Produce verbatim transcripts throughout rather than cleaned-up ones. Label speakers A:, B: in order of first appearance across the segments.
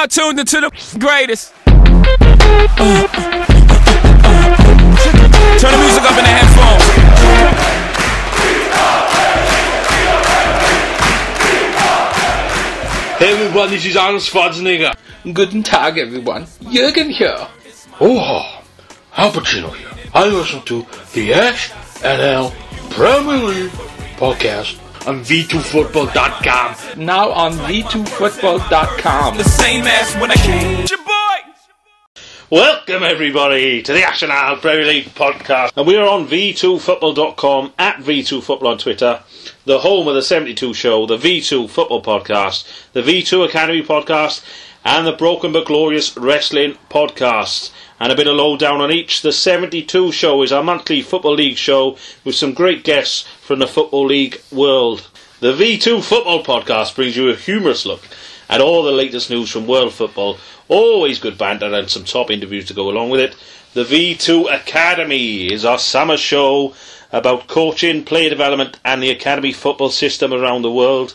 A: now tuned into the greatest. Turn the music up in the headphones.
B: Hey everyone, this is Arnold Schwarzenegger.
C: Guten Tag everyone, Jürgen here.
B: Oh, Al Pacino here. I listen to the S N L Premier League podcast on V two football dot com.
C: Now on V two football dot com.
A: The same as when I came. Your boy.
B: Welcome everybody to the S N L Premier League podcast. And we are on V two football dot com, at V two football on Twitter, the home of the seventy-two show, the V two Football Podcast, the V two Academy Podcast, and the Broken But Glorious Wrestling Podcast. And a bit of lowdown on each. The seventy-two show is our monthly Football League show with some great guests from the Football League world. The V two Football Podcast brings you a humorous look at all the latest news from world football. Always good banter and some top interviews to go along with it. The V two Academy is our summer show about coaching, player development and the academy football system around the world.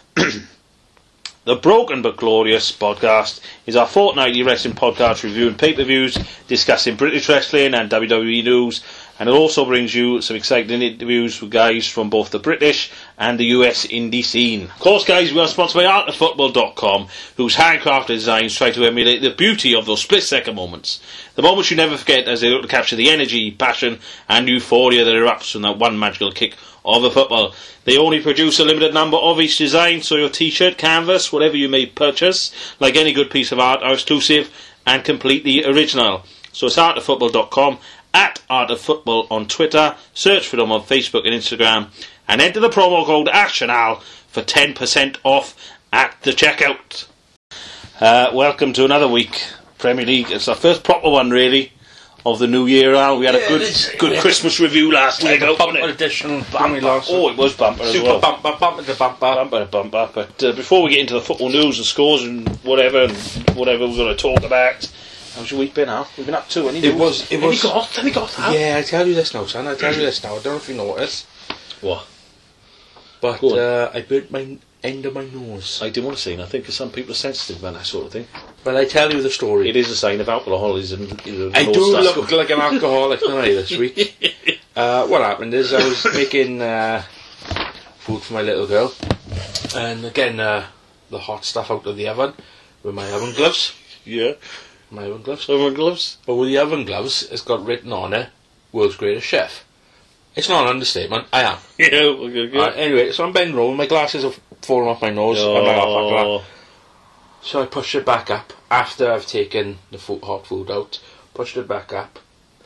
B: The Broken But Glorious Podcast is our fortnightly wrestling podcast reviewing pay-per-views, discussing British wrestling and W W E news, and it also brings you some exciting interviews with guys from both the British and the U S indie scene. Of course, guys, we are sponsored by art of football dot com, whose handcrafted designs try to emulate the beauty of those split-second moments. The moments you never forget as they look to capture the energy, passion and euphoria that erupts from that one magical kick of a football. They only produce a limited number of each design, so your t-shirt, canvas, whatever you may purchase, like any good piece of art, are exclusive and completely original. So it's art of football dot com, at Art of Football on Twitter, search for them on Facebook and Instagram, and enter the promo code ASHNAL for ten percent off at the checkout. Uh, welcome to another week, Premier League. It's our first proper one, really, of the new year. Al. We had a good good Christmas review last week.
C: Bumper edition.
B: Bumper. Oh, it was bumper as
C: Super
B: well.
C: bumper, bumper to bumper.
B: Bumper to bumper. But uh, before we get into the football news and scores and whatever, and whatever we're going to talk about, how's your week been, Al? We've been up to any
C: It
B: news?
C: was. It
B: Any
C: was.
B: got? Any got? Al?
C: Yeah, I tell you this now, son. I tell you this now. I don't know if you noticed,
B: What?
C: but
B: Go on.
C: uh, I burnt my end of my nose.
B: I didn't want to say nothing because some people are sensitive about that sort of thing.
C: But I tell you the story.
B: It is a sign of alcoholism.
C: I do look like an alcoholic, don't I, this week? Uh, what happened is I was making uh, food for my little girl, and again, uh, the hot stuff out of the oven with my oven gloves.
B: Yeah.
C: My oven gloves.
B: Oven gloves.
C: But with the oven gloves, it's got written on it, World's Greatest Chef. It's not an understatement, I am.
B: Yeah, okay, okay.
C: Uh, anyway, so I'm bending over, my glasses have fallen off my nose, and my half like that.
B: Oh.
C: So I pushed it back up after I've taken the food, hot food out. Pushed it back up,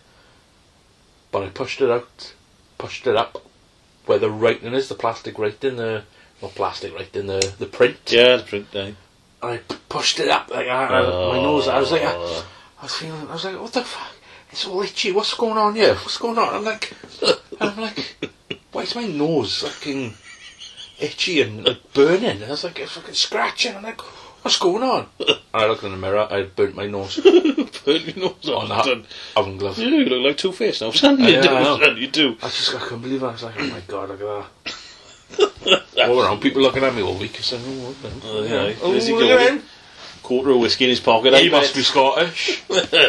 C: but I pushed it out, pushed it up where the writing is, the plastic writing, the not plastic writing, the the print.
B: Yeah, the print thing.
C: And I p- pushed it up like that, and my nose. I was like, I, I was feeling. I was like, what the fuck? It's all itchy. What's going on here? What's going on? I'm like, and I'm like, why is my nose fucking itchy and like burning? And I was like, it's fucking scratching. I'm like, what's going on? And I looked in the mirror. I burnt my nose
B: Burnt your nose
C: on
B: off.
C: that oven glove.
B: You look like Two-Face now, son. You
C: Yeah,
B: do,
C: I know.
B: son, you do.
C: I just I couldn't believe it. I was like, oh my god, look at that. All around, people looking at me all week. Saying, oh, what the-
B: Oh, yeah.
C: oh,
B: Where's he
C: look
B: going?
C: at him.
B: Quarter of whiskey in his pocket.
C: He
B: I
C: must
B: bet.
C: be Scottish.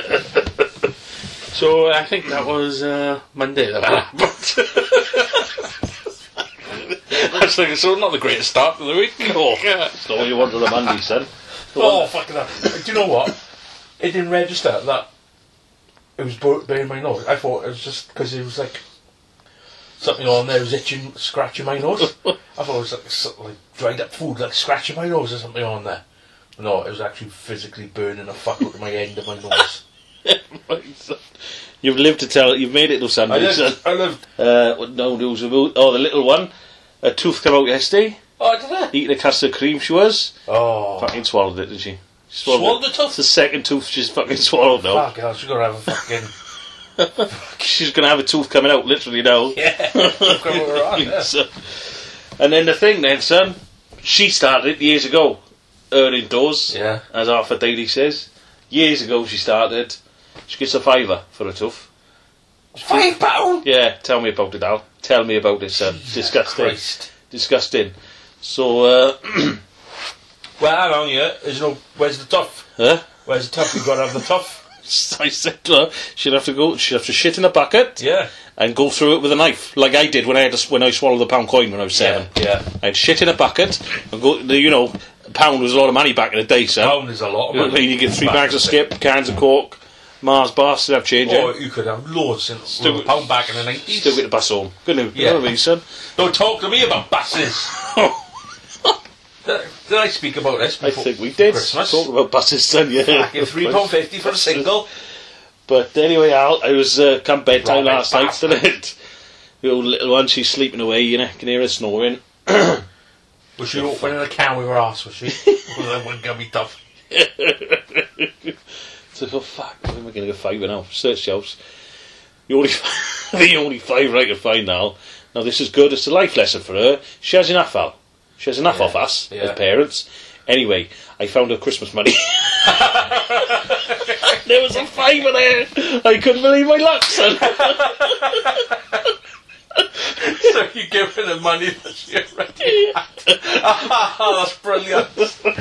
C: So I think that was uh, Monday that happened. I was thinking, so not the greatest start to the week.
B: Oh, that's not what you want on a Monday, son.
C: Oh, fucking hell. Do you know what? It didn't register that it was bur- burning my nose. I thought it was just because it was like something on there was itching, scratching my nose. I thought it was like, something like dried up food, like scratching my nose or something on there. No, it was actually physically burning the fuck out of my end of my nose.
B: You've lived to tell it. You've made it to Sunday,
C: I
B: son.
C: lived. I lived.
B: Uh, what no news about? Oh, the little one. A tooth came out yesterday.
C: Oh, did I?
B: Eating a custard cream, she was.
C: Oh.
B: Fucking swallowed it, didn't she? She
C: Swallowed
B: it.
C: the tooth?
B: It's the second tooth she's fucking swallowed now.
C: Fuck hell, she's gonna have a fucking.
B: She's going to have a tooth coming out, literally now.
C: Yeah. Look at what we're on, yeah.
B: So, and then the thing then, son, she started years ago, her indoors,
C: Yeah.
B: as Arthur Daly says. Years ago she started. She gets a fiver for a tooth.
C: Five pound?
B: Yeah, tell me about it, Al. Tell me about it, son. Disgusting.
C: Christ.
B: Disgusting. So, uh,
C: Well, hang on, yeah. There's no. Where's the tough?
B: Huh?
C: Where's the tough? You've got to have the tough.
B: I said to her, she'd have to go, she'd have to shit in a bucket
C: Yeah.
B: and go through it with a knife, like I did when I had to, when I swallowed the pound coin when I was seven.
C: Yeah.
B: I had shit in a bucket and go, you know, a pound was a lot of money back in the day, son.
C: Pound is a lot of
B: You know
C: money.
B: what I mean? You get three
C: Back
B: bags
C: in
B: of
C: the
B: skip, cans of Coke, Mars bars, still have change.
C: Or
B: eh?
C: you could have loads in
B: Still-
C: with a pound back in the nineties.
B: Still get the bus home. Couldn't you? You
C: Yeah.
B: know what I mean, son?
C: Don't talk to me about buses. Did, did I speak about this
B: I
C: before
B: think we did.
C: Christmas?
B: Talk about buses, son, yeah.
C: Fucking three pound fifty for a single.
B: But anyway, Al, I was uh, come bedtime
C: Robert
B: last night,
C: bastard.
B: didn't it? The old little one, she's sleeping away, you know, you can hear her snoring.
C: Was she opening a can with her arse, was she? Well, that wouldn't get me tough.
B: So I thought, fuck, where am I going to get five now? Search shelves. The only, the only five I can find now. Now this is good, it's a life lesson for her. She has enough, Al. She has enough
C: Yeah,
B: of us,
C: yeah.
B: as parents. Anyway, I found her Christmas money. There was a fiver there. I couldn't believe my luck, son.
C: So you give her the money that she already had. Oh, that's brilliant.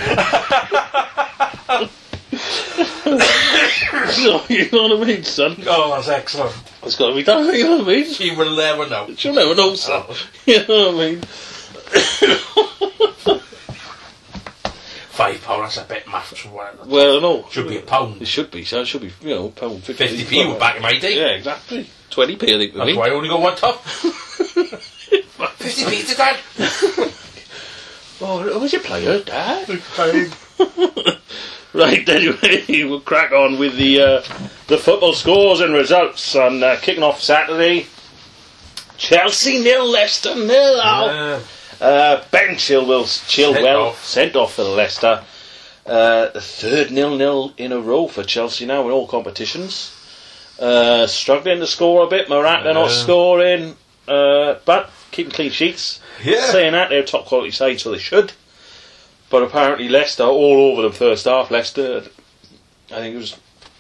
B: So, you know what I mean, son?
C: Oh, that's excellent.
B: It's got to be done, you know what I mean?
C: She will never know.
B: She'll never know, son. You know what I mean?
C: Five pound, that's a bit much for one.
B: Well, no.
C: Should be a pound.
B: It should be, so it should be, you know, pound fifty.
C: fifty p was back in my day.
B: Yeah, exactly. twenty p, I think, with
C: That's
B: me.
C: why I only got one top. fifty p to Dad.
B: Oh, who was your player, Dad? Right, anyway, we'll crack on with the uh, the football scores and results. On uh, kicking off Saturday, Chelsea nil, Leicester nil.
C: Yeah.
B: Uh, Ben Chilwell, Chilwell
C: off.
B: sent off for Leicester. Uh, the third nil nil in a row for Chelsea now in all competitions. Uh, struggling to score a bit. Morata not
C: Yeah.
B: scoring, uh, but keeping clean sheets.
C: Yeah.
B: Saying that, they're a top quality side, so they should. But apparently Leicester, all over them first half. Leicester, I think it was,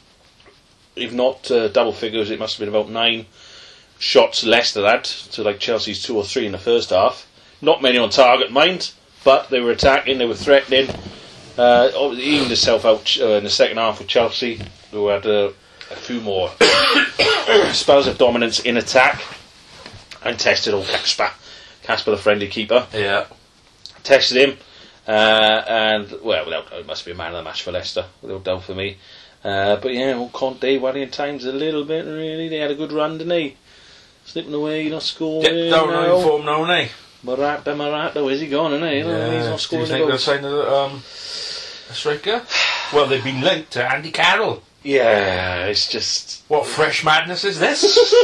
B: if not uh, double figures, it must have been about nine shots Leicester had to like Chelsea's two or three in the first half. Not many on target, mind, but they were attacking, they were threatening. Uh, obviously evened itself out uh, in the second half with Chelsea, who had uh, a few more spells of dominance in attack and tested old Casper. Casper, the friendly keeper.
C: Yeah.
B: Tested him, uh, and well, without it must be a man of the match for Leicester, without doubt for me. Uh, but yeah, old Conte worrying times a little bit. Really, they had a good run, didn't they? Slipping away, not scoring.
C: Dip down on
B: now.
C: form now, eh?
B: Morata, Morata, where's he gone? Isn't he? You know, he's not
C: Do you
B: scoring.
C: think they'll
B: goals.
C: sign a, um, a striker? Well, they've been linked to Andy Carroll.
B: Yeah, it's just
C: What fresh madness is this?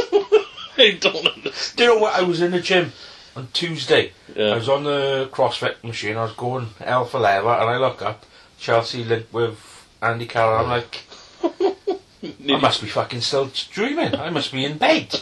B: I don't understand.
C: Do you know what? I was in the gym on Tuesday.
B: Yeah.
C: I was on the CrossFit machine. I was going L for leather, and I look up Chelsea linked with Andy Carroll. I'm like, I must be fucking still dreaming. I must be in bed.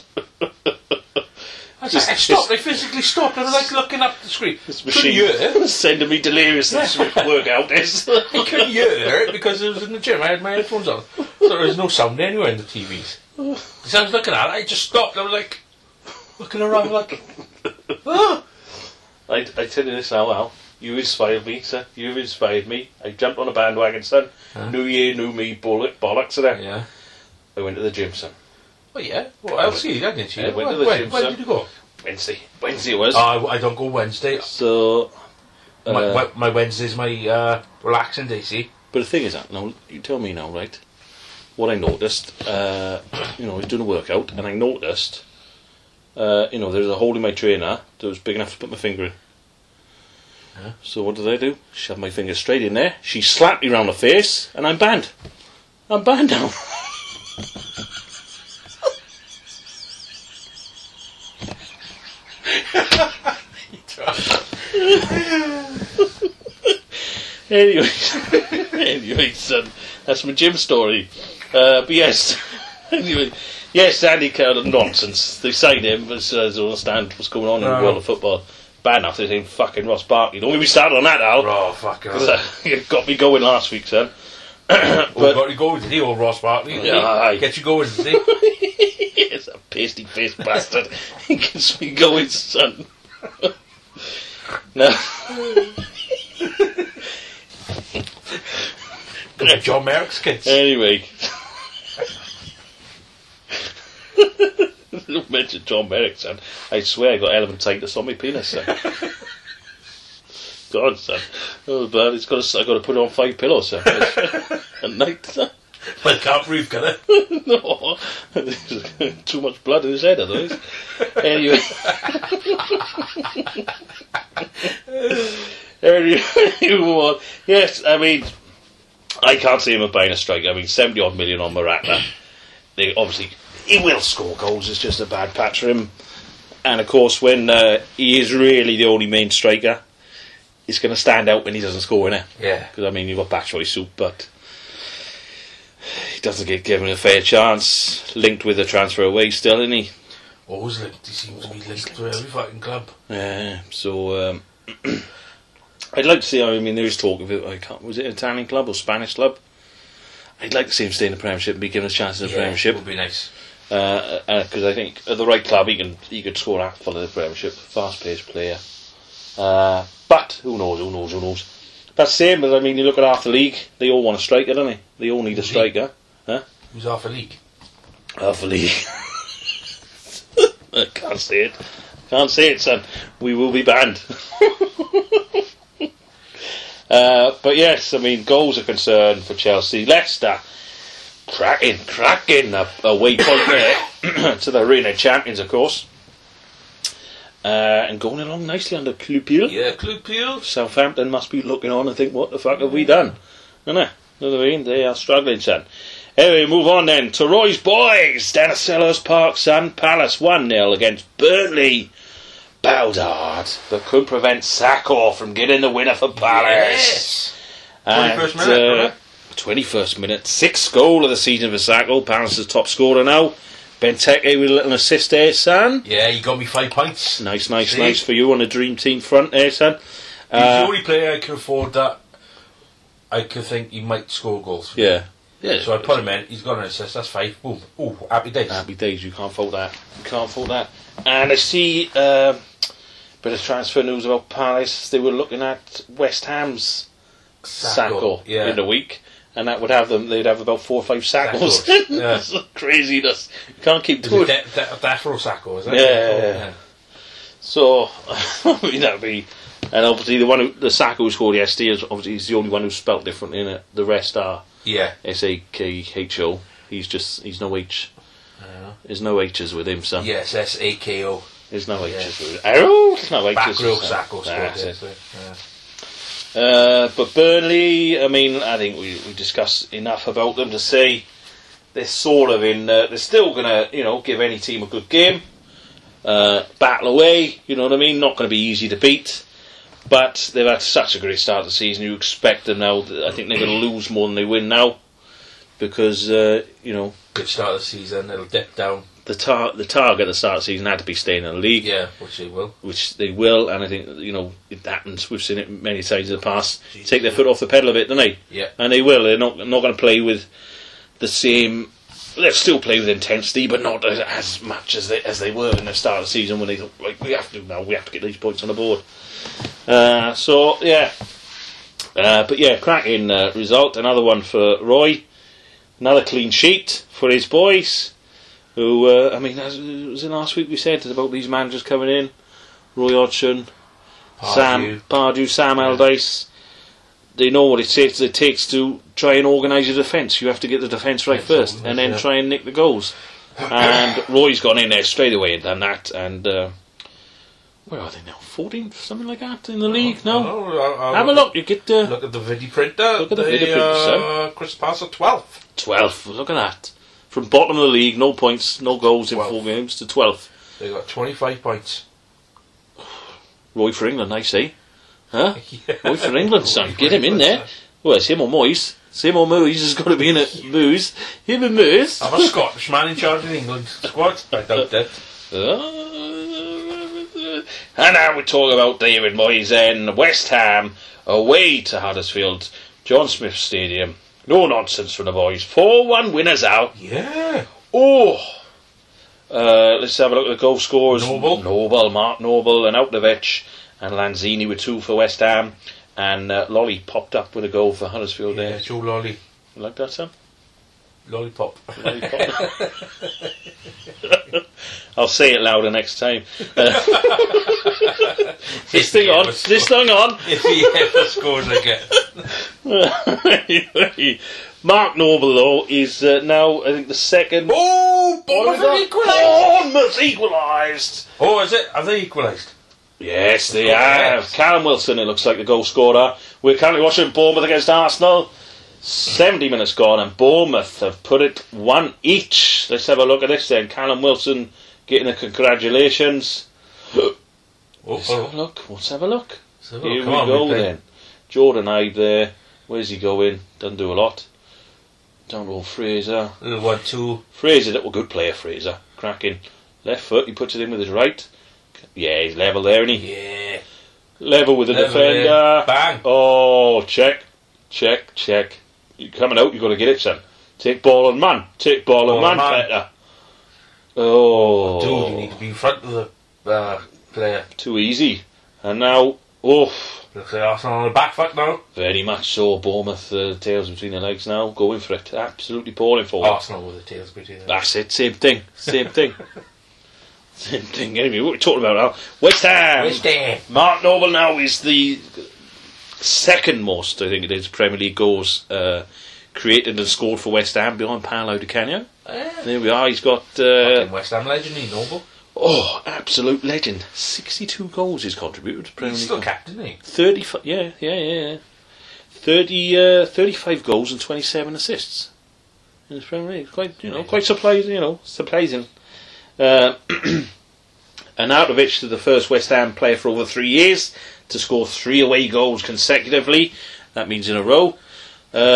C: I, was like, I stopped. I physically stopped. I was like looking up the screen.
B: This
C: Couldn't
B: machine
C: hear it.
B: was sending me delirious. This workout is.
C: I couldn't hear it because it was in the gym. I had my headphones on, so there was no sound anywhere in the T Vs. So I was looking at it. I just stopped. I was like looking around, like, ah.
B: I, I tell you this now, Al. You inspired me, sir. You've inspired me. I jumped on a bandwagon, son.
C: Huh?
B: New year, new me, bullet, bollocks of that.
C: Yeah.
B: I went to the gym, son.
C: Oh yeah. Well, I'll see you, didn't you?
B: Yeah, went
C: when
B: to the
C: when,
B: gym,
C: when
B: sir.
C: did you go?
B: Wednesday. Wednesday it was.
C: Oh, I, I don't go Wednesday.
B: so, uh,
C: my, my, my Wednesday's my uh, relaxing day, see?
B: but the thing is that, now, you tell me now, right? What I noticed, uh, you know, I was doing a workout, and I noticed, uh, you know, there's a hole in my trainer that was big enough to put my finger in.
C: Yeah.
B: So what did I do? Shove my finger straight in there. She slapped me round the face, and I'm banned. I'm banned now. Anyway, anyway, son, that's my gym story. Uh, but yes, anyway, yes, Andy Carroll, nonsense. They signed him, but uh, they don't understand what's going on in
C: No.
B: the world of football. Bad enough they saying fucking Ross Barkley. Don't get me started on that, Al.
C: Oh, fuck it.
B: Uh, it got me going last week, son.
C: But,
B: but
C: got you going, did he, old Ross Barkley? Did he?
B: Yeah, aye.
C: Get you going, did he?
B: it's a pasty faced bastard. He gets me going, son. Now,
C: They're John Merrick's kids.
B: Anyway. Don't mention John Merrick, son. I swear I got elephantitis on my penis, son. God, son. Oh, but it's got to, I've got to put on five pillows, son. At night, son.
C: Well, can't breathe, can it?
B: No. There's too much blood in his head, otherwise. Anyway. Anyway, yes, I mean, I can't see him buying a striker. I mean, seventy odd million on Morata. They obviously, he will score goals. It's just a bad patch for him. And of course, when uh, he is really the only main striker, it's going to stand out when he doesn't score, innit?
C: Yeah.
B: Because I mean, you've got Batshuayi Soup, but he doesn't get given a fair chance. Linked with the transfer away still, isn't he?
C: Always linked. He seems to be linked to every fucking club.
B: Yeah. So um, I'd like to see. I mean, there is talk of it. I can't. Was it an Italian club or Spanish club? I'd like to see him stay in the Premiership and be given a chance in the
C: Yeah,
B: Premiership.
C: would be nice.
B: Because uh, uh, I think at the right club he can he could score that full of the Premiership. Fast-paced player. Uh, but who knows? Who knows? Who knows? That's the same as I mean. You look at half the league. They all want a striker, don't they? They all need a striker. Huh?
C: Who's half a league?
B: Half the league. I can't say it. Can't say it, son. We will be banned. uh, but yes, I mean, goals are concerned for Chelsea. Leicester, cracking, cracking a, a way point there to the reigning champions, of course. Uh, and going along nicely under Clupil.
C: Yeah, Clupil.
B: Southampton must be looking on and think, what the fuck have we done? You know what I mean? They are struggling, son. Anyway, move on then to Roy's boys down at Selhurst Park, son. Palace one nil against Burnley. Bowdard, but could prevent Sakho from getting the winner for Palace.
C: Yes. twenty-first minute,
B: uh,
C: wasn't it?
B: twenty-first minute, sixth goal of the season for Sakho. Palace's top scorer now. Benteke with a little assist there, son.
C: Yeah, you got me five points.
B: Nice, nice,
C: See?
B: nice for you on the dream team front there, son.
C: He's
B: Uh,
C: the only player I can afford that I could think he might score goals.
B: yeah. Yeah.
C: So I put him in, he's got an assist, that's five. Ooh, ooh, happy days.
B: Happy days, you can't fault that. You can't fault that. And I see a uh, bit of transfer news about Palace. They were looking at West Ham's Sakho
C: yeah.
B: in the week, and that would have them. They'd have about four or five Sackos.
C: Sackos, yeah.
B: That's craziness. You can't keep
C: Is
B: doing
C: it De- De- Defro Sakho, is it?
B: Yeah, yeah, yeah. So I mean, that'd be. And obviously the one who the Sakho who scored yesterday is obviously he's the only one who's spelt differently in it. The rest are
C: Yeah.
B: S A K H O. He's just he's no H.
C: Yeah.
B: There's no H's with him, son.
C: Yes, S A K O.
B: There's no
C: Yeah.
B: H's with him. Oh, there's no H's.
C: Back row
B: with him.
C: Sakho scored
B: That's it.
C: yesterday. Yeah.
B: Uh, but Burnley, I mean, I think we, we discussed enough about them to say they're sort of in. Uh, they're still going to, you know, give any team a good game, uh, battle away. You know what I mean? Not going to be easy to beat, but they've had such a great start of the season. You expect them now. I think they're going to lose more than they win now because uh, you know
C: Good start of the season, it'll dip down.
B: the tar- the target at the start of the season had to be staying in the league.
C: Yeah, which they will.
B: Which they will, and I think, you know, it happens. We've seen it many times in the past. Take their foot off the pedal a bit, don't they?
C: Yeah.
B: And they will. They're not not going to play with the same. They'll still play with intensity, but not as, as much as they as they were in the start of the season when they thought, like, we have to now. We have to get these points on the board. Uh, so yeah, uh, but yeah, cracking uh, result. Another one for Roy. Another clean sheet for his boys. Who, uh, I mean, as it was in last week we said about these managers coming in. Roy Hodgson, Sam Pardew, Sam
C: Yeah.
B: Allardyce. They know what it takes, it takes to try and organise your defence. You have to get the defence right
C: That's
B: first,
C: always,
B: and then
C: yeah.
B: try and nick the goals. And Roy's gone in there straight away and done that. And uh, where are they now? fourteenth, something like that in the league? No,
C: No, I'll, I'll
B: have a look. You get uh,
C: Look at the video printer.
B: Look at the
C: They,
B: video printer,
C: uh, Chris Pass at twelfth.
B: twelfth. Look at that. From bottom of the league, no points, no goals in
C: twelfth.
B: four games, to twelfth.
C: They got twenty-five points.
B: Roy for England, I say. Huh?
C: Yeah.
B: Roy for England, son.
C: Roy for
B: Get him in
C: England,
B: there. Well, it's him or Moyes. It's him or Moyes has got to be in it. Moyes. Him and Moyes.
C: I'm a Scottish man in charge of England squad. I doubt it.
B: Uh, and now we talk about David Moyes and West Ham away to Huddersfield, John Smith Stadium. No nonsense from the boys. four one winners out.
C: Yeah.
B: Oh! Uh, let's have a look at the goal scorers.
C: Noble.
B: Noble, Mark Noble, and Autovich, and Lanzini with two for West Ham, and uh, Lolly popped up with a goal for Huddersfield
C: Yeah,
B: there.
C: Joe Lolly.
B: You like that, Sam?
C: Lollipop.
B: Lollipop. I'll say it louder next time. Uh, this thing on. This thing on.
C: If he ever scores again.
B: Mark Noble, though, is uh, now, I think, the second.
C: Oh, Bournemouth have equalised.
B: Bournemouth equalised.
C: Oh, is it? Have they equalised?
B: Yes, they
C: Oh,
B: have.
C: yes.
B: Callum Wilson, it looks like the goal scorer. We're currently watching Bournemouth against Arsenal. seventy minutes gone, and Bournemouth have put it one each. Let's have a look at this then. Callum Wilson getting a congratulations.
C: Oh,
B: Let's have a
C: oh.
B: look. Let's have a look.
C: So,
B: Here
C: come
B: we
C: on,
B: go
C: we play.
B: then. Jordan Ibe there. Where's he going? Doesn't do a lot. Down roll Fraser.
C: Little one, two.
B: Fraser, that was a good player, Fraser. Cracking. Left foot, he puts it in with his right. Yeah, he's level there, isn't he?
C: Yeah.
B: Level with the
C: Level
B: defender.
C: there. Bang.
B: Oh, check. Check, check. You coming out, you've got to get it, son. Take ball on man. Take ball,
C: Ball
B: on
C: on
B: man,
C: man.
B: better. Oh.
C: Dude, you need to be in front of the uh, player.
B: Too easy. And now, oof.
C: Looks like Arsenal on the back foot now.
B: Very much so. Bournemouth, uh, tails between their legs now. Going for it. Absolutely pouring for it.
C: Arsenal with the tails between them.
B: That's it. Same thing. Same thing. Same thing. Anyway, what are we talking about now? West Ham.
C: West Ham.
B: Mark Noble now is the second most, I think it is, Premier League goals uh, created and scored for West Ham behind Paolo Di Canio.
C: Yeah.
B: There we are. He's got uh,
C: Fucking West Ham legend, he Noble.
B: oh, absolute legend. Sixty-two goals he's contributed to Premier
C: He's
B: League.
C: still captain, isn't he?
B: Thirty, yeah, yeah, yeah, yeah. Thirty, uh, thirty-five goals and twenty-seven assists in the Premier League. Quite, you know, quite surprising. You know, surprising. Uh, and Arnautovic, the first West Ham player for over three years to score three away goals consecutively. That means in a row. Uh,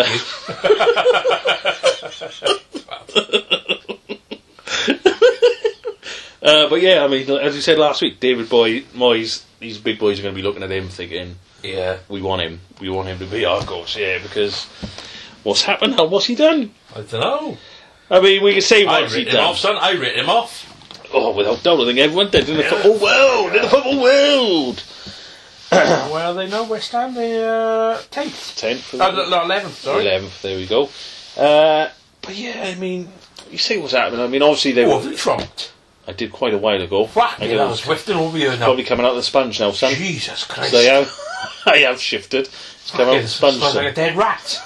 B: uh, but yeah, I mean, as you said last week, David Boy, Moyes, these big boys are going to be looking at him thinking,
C: Yeah.
B: we want him. We want him to be our coach, yeah, because what's happened? What's he done?
C: I don't know.
B: I mean, we can say
C: I
B: what's he
C: writ him
B: done.
C: off, son. I writ him off.
B: Oh, without doubt, I think everyone did in the
C: Yeah.
B: football world. In the football world.
C: Where are they now? West Ham? They uh, tenth.
B: Tenth,
C: Oh, no, no, eleventh. Sorry.
B: eleventh. There we go. Uh, but yeah, I mean, you say what's happening. I mean, obviously they
C: Oh,
B: were.
C: the trumped.
B: I did quite a while ago.
C: Fuck
B: I
C: me,
B: think
C: that
B: it
C: was whiffing over you now.
B: probably coming out of the sponge now, son.
C: Jesus Christ.
B: So I have, I have shifted. It's come out of
C: Fucking
B: the sponge.
C: smells
B: son.
C: like a dead rat.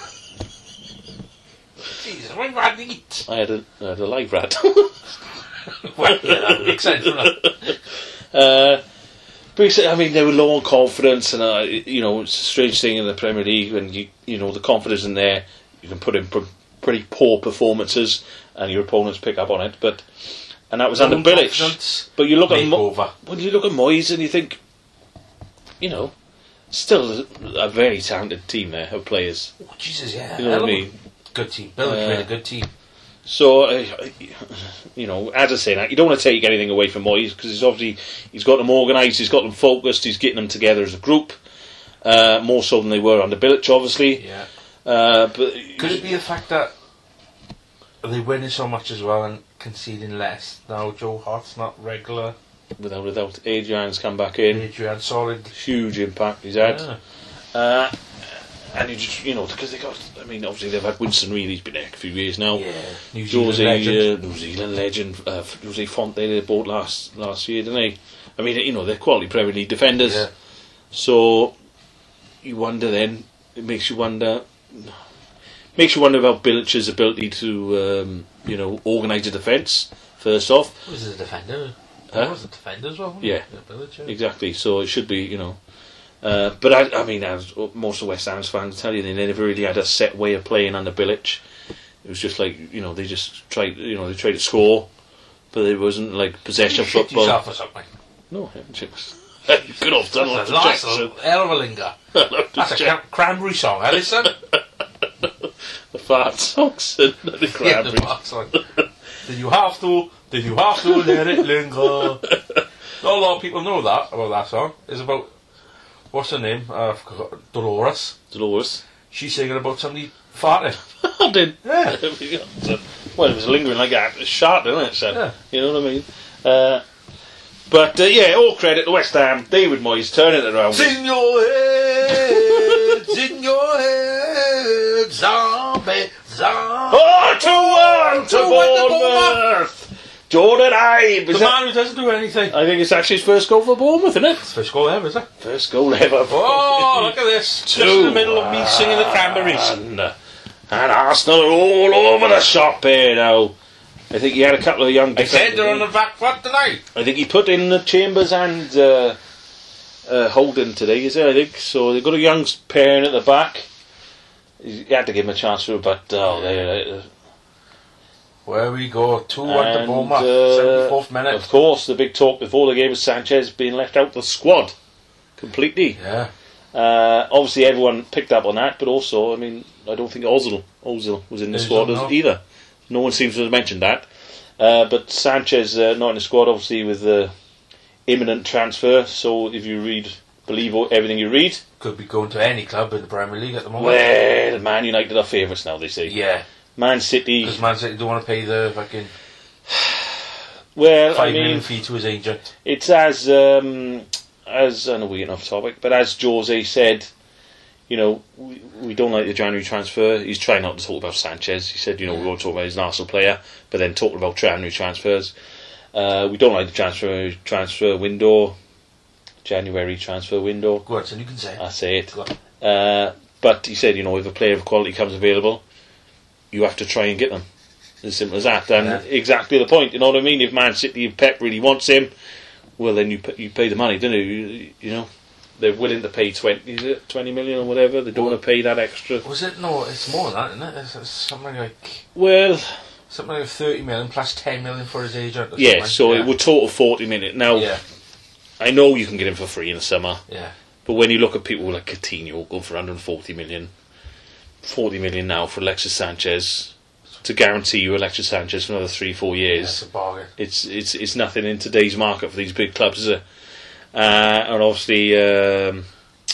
C: Jesus, when rat eat?
B: I had a, I had a live rat.
C: Well, yeah, that makes sense, doesn't it?
B: Uh, but I mean, they were low on confidence, and uh, you know, it's a strange thing in the Premier League when you you know the confidence in there, you can put in pr- pretty poor performances, and your opponents pick up on it. But and that was under Bilic.
C: Confidence
B: But you look at Mo-
C: makeover.
B: when you look at Moyes, and you think, you know, still a very talented team there of players.
C: Oh, Jesus, yeah.
B: You know what I
C: Hell of a
B: mean?
C: Good team. Bill
B: Uh,
C: made a good team.
B: So, uh, you know, as I say, that you don't want to take anything away from Moyes because he's obviously he's got them organised, he's got them focused, he's getting them together as a group, uh, more so than they were under Bilic, obviously.
C: Yeah.
B: Uh, but
C: Could it be the fact that they're winning so much as well and conceding less? Now Joe Hart's not regular.
B: without a doubt, Adrian's come back in,
C: Adrian solid.
B: huge impact he's had.
C: Yeah.
B: Uh, and you just, you know, because they got, I mean, obviously they've had Winston Reid, he's been there a few years now.
C: Yeah. New Zealand
B: Jose,
C: legend.
B: uh, New Zealand legend, uh, Jose Fonte they bought last last year, didn't they? I mean, you know, they're quality Premier League defenders.
C: Yeah.
B: So you wonder then, it makes you wonder, makes you wonder about Bilic's ability to, um, you know, organise a defence. First off,
C: He was a defender.
B: Huh?
C: He was a defender as well. wasn't
B: Yeah.
C: he? Bilic, yeah.
B: exactly. So it should be, you know. Uh, but I, I mean, as most of West Ham's fans tell you, they never really had a set way of playing under Bilic. It was just like, you know, they just tried, you know, they tried to score, but it wasn't like possession
C: You shit
B: football.
C: yourself or something.
B: No, good off done.
C: That's a nice little hell of a linger. That's a cran- cranberry song, eh, listen?
B: The fart songs and the
C: Yeah, the
B: cranberry.
C: fart song. Did you have to? Did you have to let it linger? Not a lot of people know that about that song. It's about, what's her name? Uh, I forgot. Dolores.
B: Dolores.
C: She's singing about somebody farting.
B: I did.
C: Yeah.
B: Well, it was lingering like a shark, didn't it? So,
C: Yeah.
B: you know what I mean? Uh, but uh, yeah, all credit to West Ham. David Moyes turning it around.
C: It's in your head, it's in your head, zombie. play. Zah!
B: Oh, two one to
C: two one to
B: Bournemouth. Jordan Ibe.
C: The
B: Is
C: man
B: that,
C: who doesn't do anything.
B: I think it's actually his first goal for Bournemouth, isn't it?
C: First goal ever, is it?
B: First goal ever.
C: Oh, look at this. Just in the middle of me singing the Cranberries.
B: And, uh, and Arsenal are all over the shop here now. I think he had a couple of young
C: I said
B: defenders.
C: they're on the back foot tonight.
B: I think he put in the Chambers and uh, uh, Holden today, is it? I think so. They've got a young pair in at the back. He had to give him a chance through, but oh, they. Uh,
C: Where we go, two one to
B: and,
C: Bournemouth,
B: uh,
C: seventy-fourth minute.
B: Of course, the big talk before the game was Sanchez being left out the squad completely.
C: Yeah.
B: Uh, obviously, everyone picked up on that, but also, I mean, I don't think Ozil, Ozil was in the
C: Ozil,
B: squad
C: no.
B: either. No one seems to have mentioned that. Uh, but Sanchez uh, not in the squad, obviously, with the imminent transfer. So if you read, believe everything you read,
C: Could be going to any club in the Premier League at the moment.
B: well, Man United are favourites now, they say.
C: Yeah.
B: Man City,
C: Because Man City don't want to pay the fucking
B: well, I
C: five
B: mean,
C: million fee to his agent.
B: it's as um, as I know we're getting off topic, but as Jose said, you know, we, we don't like the January transfer. He's trying not to talk about Sanchez. He said, you know, we won't talk about he's an Arsenal player, but then talking about January transfers. Uh, we don't like the transfer transfer window, January transfer window.
C: Go on, so you can say it.
B: I say it.
C: Go on.
B: Uh, but he said, you know, if a player of quality comes available, you have to try and get them. As simple as that. And
C: Yeah.
B: exactly the point. You know what I mean? If Man City, if Pep really wants him, well, then you pay, you pay the money, don't you? you? You know, they're willing to pay twenty, is it twenty million or whatever. They don't want to pay that extra.
C: Was it? No, it's more than that, isn't it? It's, it's something like
B: Well,
C: something like thirty million plus ten million for his agent. Or
B: yeah.
C: something.
B: So
C: yeah.
B: it would total forty million. Now,
C: Yeah,
B: I know you can get him for free in the summer,
C: yeah.
B: but when you look at people like Coutinho go for one hundred forty million, forty million now for Alexis Sanchez, to guarantee you Alexis Sanchez for another three, four years.
C: It's a bargain.
B: It's it's it's nothing in today's market for these big clubs, is it? Uh, and obviously, um,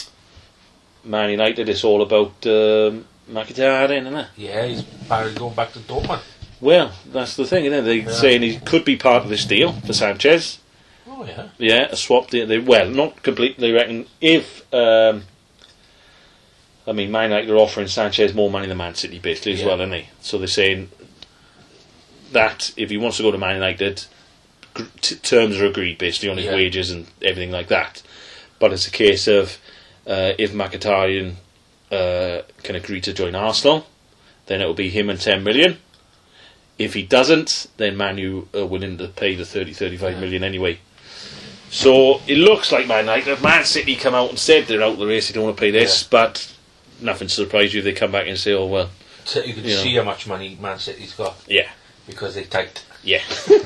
B: Man United, it's all about um, Mkhitaryan, isn't it?
C: Yeah, he's apparently going back to Dortmund.
B: Well, that's the thing, isn't it? They're
C: Yeah.
B: saying he could be part of this deal for Sanchez.
C: Oh yeah.
B: Yeah, a swap deal. They, well, not completely. They reckon if um, I mean, Man United are offering Sanchez more money than Man City, basically, as
C: Yeah.
B: well, aren't they? So they're saying that if he wants to go to Man United, gr- t- terms are agreed, basically, on his
C: Yeah.
B: wages and everything like that. But it's a case of uh, if Mkhitaryan uh, can agree to join Arsenal, then it will be him and ten million. If he doesn't, then Man U are willing to pay the thirty, thirty-five
C: Yeah.
B: million anyway. So it looks like Man United, Man City come out and said they're out of the race, they don't want to pay this,
C: Yeah.
B: but nothing to surprise you if they come back and say, oh well,
C: So you can
B: You know.
C: see how much money Man City's got
B: yeah,
C: because they tight.
B: yeah.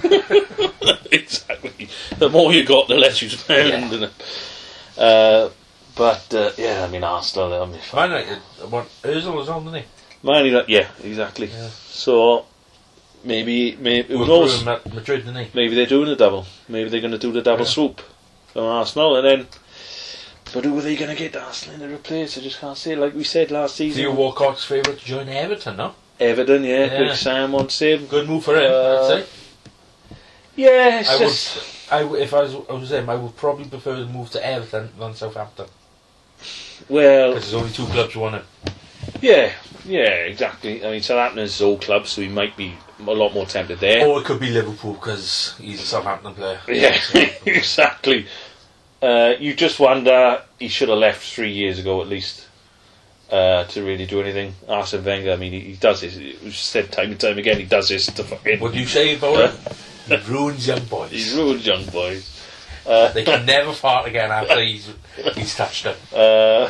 B: Exactly. The more you got, the less you spend.
C: Yeah.
B: Isn't it? Uh, but uh, yeah, I mean Arsenal, I mean,
C: Man United, what Ozil was on, didn't he?
B: Man United, yeah, exactly.
C: Yeah.
B: So maybe, maybe who
C: With
B: knows?
C: Real Ma- Madrid, didn't he?
B: Maybe they're doing the double. Maybe they're going to do the double
C: Yeah.
B: swoop from Arsenal, and then. But who are they going to get Arsenal in to replace? I just can't say. Like we said last season,
C: Theo Walcott's favourite to join Everton, no?
B: Everton, yeah,
C: Yeah.
B: Big Sam wants him.
C: Good move for him,
B: Uh,
C: I'd say.
B: Yeah, it's
C: I
B: just
C: would, I would, if I was, I was him, I would probably prefer to move to Everton than Southampton
B: well,
C: because there's only two clubs who want him.
B: yeah, yeah, exactly. I mean, Southampton is his old club, so he might be a lot more tempted there.
C: Or it could be Liverpool because he's a Southampton player.
B: Yeah, exactly. Uh, you just wonder he should have left three years ago at least uh, to really do anything. Arsene Wenger, I mean, he, he does this. We've said time and time again, he does this to fucking.
C: What do you say about
B: Uh,
C: him? He ruins young boys.
B: He's ruined young boys. Uh,
C: They can never fart again after he's he's touched them.
B: uh,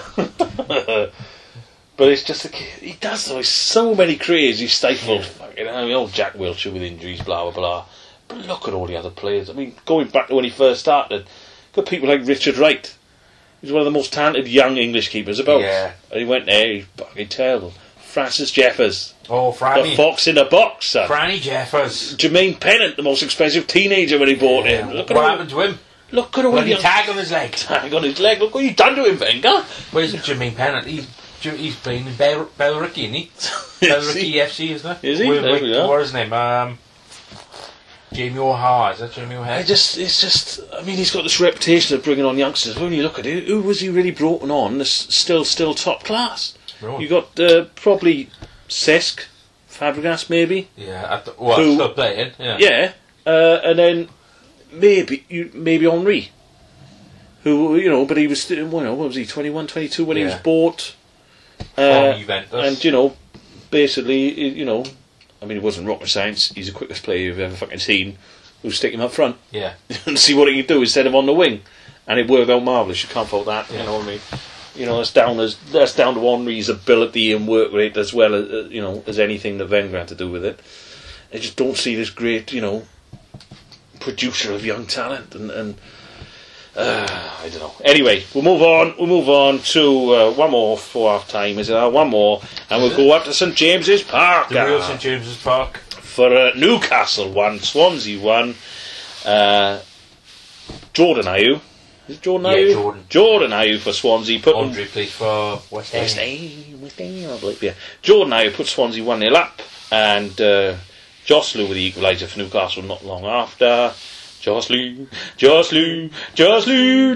B: but it's just a, he does though. It's so many careers he's stifled. Fucking, I mean, old Jack Wilshere with injuries, blah blah blah. But look at all the other players. I mean, going back to when he first started, got people like Richard Wright. He's one of the most talented young English keepers about.
C: Yeah.
B: And he went there. He's fucking terrible. Francis Jeffers,
C: Oh,
B: the
C: Franny.
B: fox in the box, son.
C: Franny Jeffers.
B: Jermaine Pennant, the most expensive teenager when he bought
C: Yeah.
B: him. Look at
C: What
B: all,
C: happened to him?
B: look at all
C: When
B: the
C: he
B: young
C: tagged on his leg.
B: tag on his leg. Look what you done to him, Wenger.
C: Where's Jermaine Pennant? He's he's playing in Bel Belricky, isn't he? Belricky F C, isn't it?
B: Is he?
C: With,
B: There
C: with,
B: we are.
C: what is his name? Um, Jamie O'Hara. Is that Jamie O'Hara?
B: I just, it's just, I mean, he's got this reputation of bringing on youngsters. When you look at it, who was he really brought on? That's still, still top class.
C: Right.
B: You got uh, probably Cesc Fabregas maybe.
C: Yeah, I th- well,
B: Who-
C: still playing. Yeah.
B: Yeah, uh, and then maybe you maybe Henri, who you know, but he was still, well, what was he, twenty-one, twenty-two when he was
C: Yeah.
B: bought,
C: From
B: uh,
C: Juventus.
B: and you know, basically, you know, I mean, it wasn't rocket science. He's the quickest player you've ever fucking seen. We'll stick him up front
C: yeah.
B: and see what he can do instead of on the wing, and it worked out marvellous. You can't fault that. You
C: Yeah.
B: know what I mean? You know, that's down as that's down to Henri's ability and work rate as well as uh, you know as anything that Wenger had to do with it. I just don't see this great, you know, producer of young talent, and, and uh, I don't know. Anyway, we'll move on. We'll move on to uh, one more for half time. Is it uh, one more, and we'll go up to St James's Park
C: The real
B: uh,
C: St James's Park.
B: for uh, Newcastle one, Swansea one. Uh, Jordan Ayew. Is it Jordan
C: Yeah,
B: Ayew?
C: Jordan.
B: Jordan Ayew for Swansea. Put them-
C: Andre plays for West Ham.
B: West Ham, West Ham, I believe, yeah. Jordan Ayew put Swansea one nil up, and uh, Joslu with the equaliser for Newcastle not long after. Joslu, Joslu, Joslu,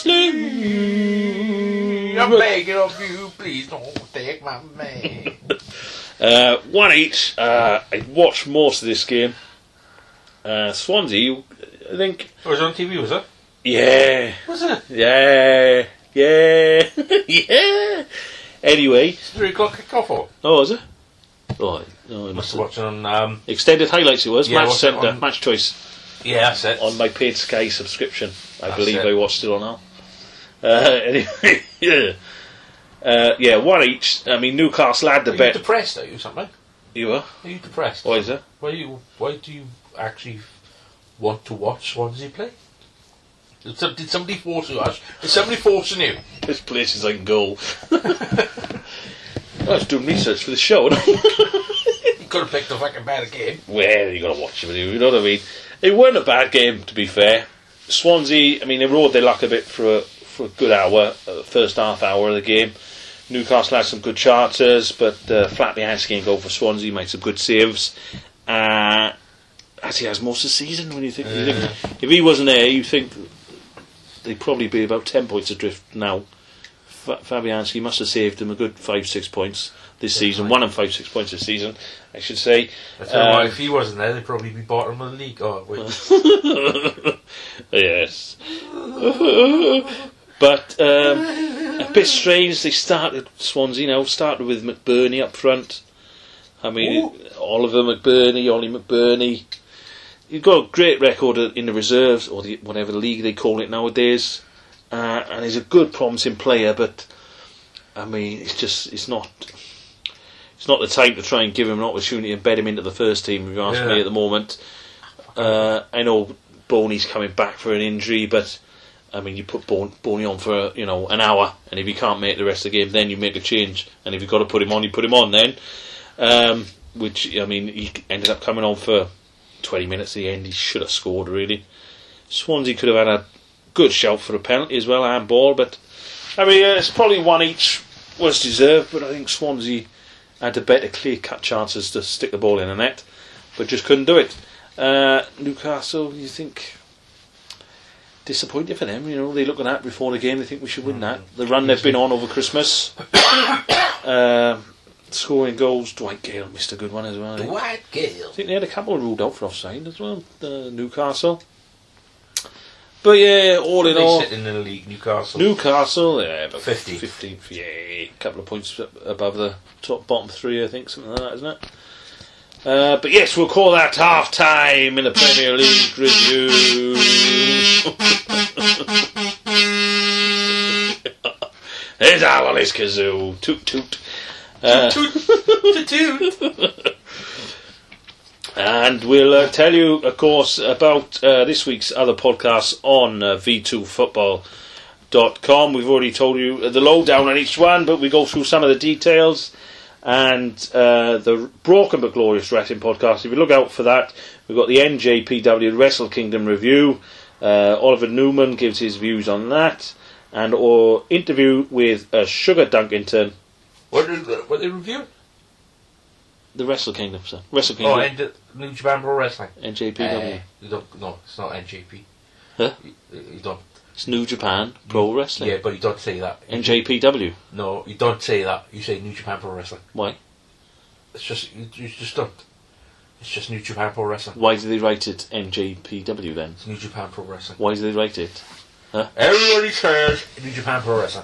B: Joslu.
C: I'm begging of you, please don't take my man.
B: Uh, one each. Uh, I watched most of this game. Uh, Swansea, I think.
C: It was on T V, was it?
B: Yeah,
C: Was it?
B: yeah, yeah, yeah. Anyway,
C: Three o'clock kick-off or?
B: oh, was it? Oh, no, I
C: Must
B: must
C: have watched it on, um,
B: extended highlights. It was
C: Yeah,
B: match
C: what's it
B: centre,
C: on?
B: match choice
C: yeah, that's it.
B: on my paid Sky subscription. I
C: That's
B: believe
C: it.
B: I watched it on now. Uh, anyway, yeah, uh, yeah, one each. I mean, Newcastle had the
C: Are you
B: bet.
C: depressed, are you, something?
B: You were?
C: Are you depressed?
B: Why is it?
C: Why, you, why do you actually want to watch Swansea play? Did some- did somebody force you? Ash? Is somebody forcing you?
B: This place is like gold. I was doing research for the show.
C: You could have picked a fucking better game.
B: Well, you got to watch it, you know what I mean. It weren't a bad game, to be fair. Swansea, I mean, they rode their luck a bit for a, for a good hour, uh, first half hour of the game. Newcastle had some good charters, but uh, Flatley-Hansky and go for Swansea, made some good saves. Uh, as he has most of the season, when you think, you think if he wasn't there, you think they'd probably be about ten points adrift now. F- Fabianski must have saved him a good five, six points this season.
C: right.
B: One and five, six points this season, I should say.
C: I tell you what,
B: Um,
C: if he wasn't there, they'd probably be bottom of the league. Oh, wait.
B: Yes. But um, a bit strange, they started, Swansea now, started with McBurney up front. I mean,
C: Ooh.
B: Oliver McBurney, Ollie McBurney. He's got a great record in the reserves, or the, whatever league they call it nowadays. Uh, and he's a good, promising player, but, I mean, it's just, it's not... It's not the time to try and give him an opportunity and bed him into the first team, if you ask
C: Yeah.
B: me, at the moment. Uh, I know Boney's coming back for an injury, but I mean, you put Bon- Boney on for you know an hour, and if he can't make the rest of the game, then you make a change. And if you've got to put him on, you put him on then. Um, which I mean, he ended up coming on for twenty minutes at the end. He should have scored really. Swansea could have had a good shout for a penalty as well, and ball, but I mean, uh, it's probably one each was deserved. But I think Swansea had the better clear-cut chances to stick the ball in the net, but just couldn't do it. Uh, Newcastle, you think disappointing for them? You know, they looking at before the game. They think we should win that. The run they've been on over Christmas, uh, scoring goals. Dwight Gale missed a good one as well. I think.
C: Dwight Gale.
B: I think they had a couple ruled out for offside as well. Uh, Newcastle, but yeah, all in
C: They
B: all,
C: sit in the league, Newcastle.
B: Newcastle, yeah, about
C: fifty.
B: fifteen, yeah, a couple of points above the top bottom three, I think, something like that, isn't it? Uh, but yes, we'll call that half time in the Premier League review. There's Al on his kazoo. Toot toot. Uh,
C: Toot, toot, toot.
B: And we'll uh, tell you, of course, about uh, this week's other podcasts on uh, v two football dot com. We've already told you the lowdown on each one, but we go through some of the details. And uh, the Broken but Glorious Wrestling podcast, if you look out for that, we've got the N J P W Wrestle Kingdom review. Uh, Oliver Newman gives his views on that. And our interview with uh, Sugar Dunkington.
C: What did what they review?
B: The Wrestle Kingdom, sir. Wrestle Kingdom.
C: Oh, and New Japan Pro Wrestling.
B: N J P W.
C: Uh, you don't. No, it's not N J P.
B: Huh?
C: You, you don't.
B: It's New Japan Pro Wrestling.
C: Yeah, but you don't say that.
B: N J P W.
C: No, you don't say that. You say New Japan Pro Wrestling.
B: Why?
C: It's just you, you just don't. It's just New Japan Pro Wrestling.
B: Why do they write it N J P W then?
C: It's New Japan Pro Wrestling.
B: Why do they write it? Huh?
C: Everybody says New Japan Pro Wrestling.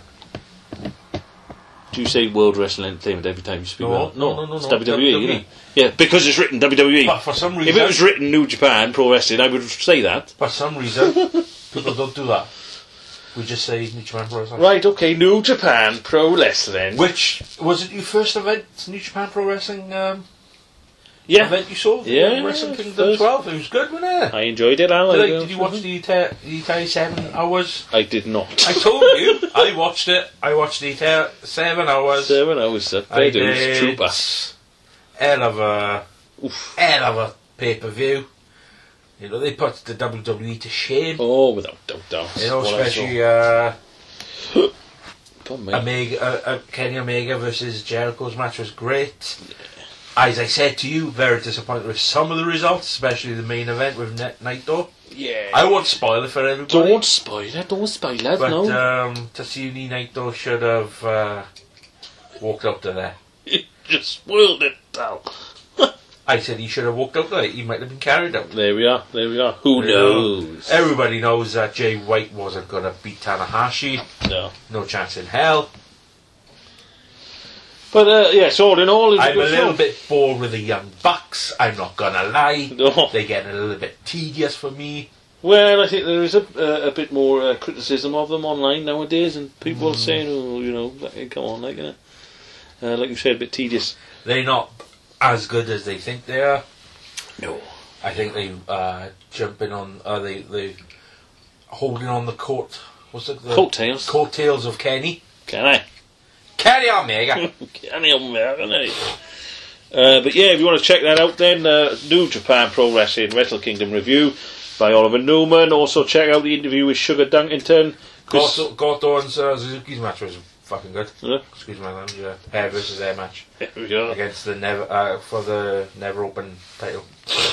B: Do you say World Wrestling Entertainment every time you speak
C: No,
B: about it?
C: no, no, no,
B: It's
C: no.
B: W W E,
C: W W E.
B: isn't it? Yeah, because it's written W W E.
C: But for some
B: If
C: reason,
B: it was written New Japan Pro Wrestling, I would say that.
C: for some reason, people don't do that. We just say New Japan Pro Wrestling.
B: Right, okay, New Japan Pro Wrestling.
C: Which was it? Your first event, New Japan Pro Wrestling um,
B: Yeah,
C: event you saw?
B: Yeah,
C: Wrestling Kingdom
B: first.
C: twelve. It was good, wasn't it?
B: I enjoyed it, Al.
C: Did,
B: I
C: I,
B: go-
C: did you watch the entire, the entire seven hours?
B: I did not.
C: I told you. I watched it. I watched the entire seven hours.
B: Seven hours. Uh,
C: I
B: they do.
C: did.
B: Trooper.
C: Hell of a,
B: Oof.
C: hell of a pay per view. You know, they put the W W E to shame.
B: Oh, without doubt. doubt.
C: You know,
B: What I
C: especially uh,
B: saw. Come on, mate.
C: Omega, uh, uh, Kenny Omega versus Jericho's match was great. As I said to you, very disappointed with some of the results, especially the main event with Net Naito.
B: Yeah.
C: I won't spoil it for everybody.
B: Don't spoil it. Don't spoil it.
C: But
B: no.
C: um, Tatsumi Naito should have uh, walked up to there.
B: You just spoiled it, Al.
C: I said he should have walked up there. He might have been carried out.
B: There we are. There we are. Who
C: You know,
B: knows?
C: Everybody knows that Jay White wasn't going to beat Tanahashi.
B: No.
C: No chance in hell.
B: But uh, yes, all in all, it's
C: I'm a
B: good
C: little
B: fun.
C: bit bored with the Young Bucks. I'm not going to lie.
B: No.
C: They're getting a little bit tedious for me.
B: Well, I think there is a, uh, a bit more uh, criticism of them online nowadays, and people
C: Mm.
B: are saying, "Oh, you know, like, come on, like, uh, uh, like you said, a bit tedious."
C: They're not as good as they think they are.
B: No.
C: I think they uh, jumping on, uh, they they holding on the coat. What's it? The
B: Coattails.
C: Coattails of Kenny.
B: Can I?
C: Kenny Omega.
B: Can I? Can I? Uh, but yeah, if you want to check that out, then uh, New Japan Pro Wrestling Wrestle Kingdom review by Oliver Newman. Also check out the interview with Sugar Dunkington. Chris-
C: Goto, Goto and uh, Suzuki's match was fucking good.
B: Yeah.
C: Excuse my language. Yeah. Hair versus hair match
B: There we go.
C: against the never uh, for the Never Open title.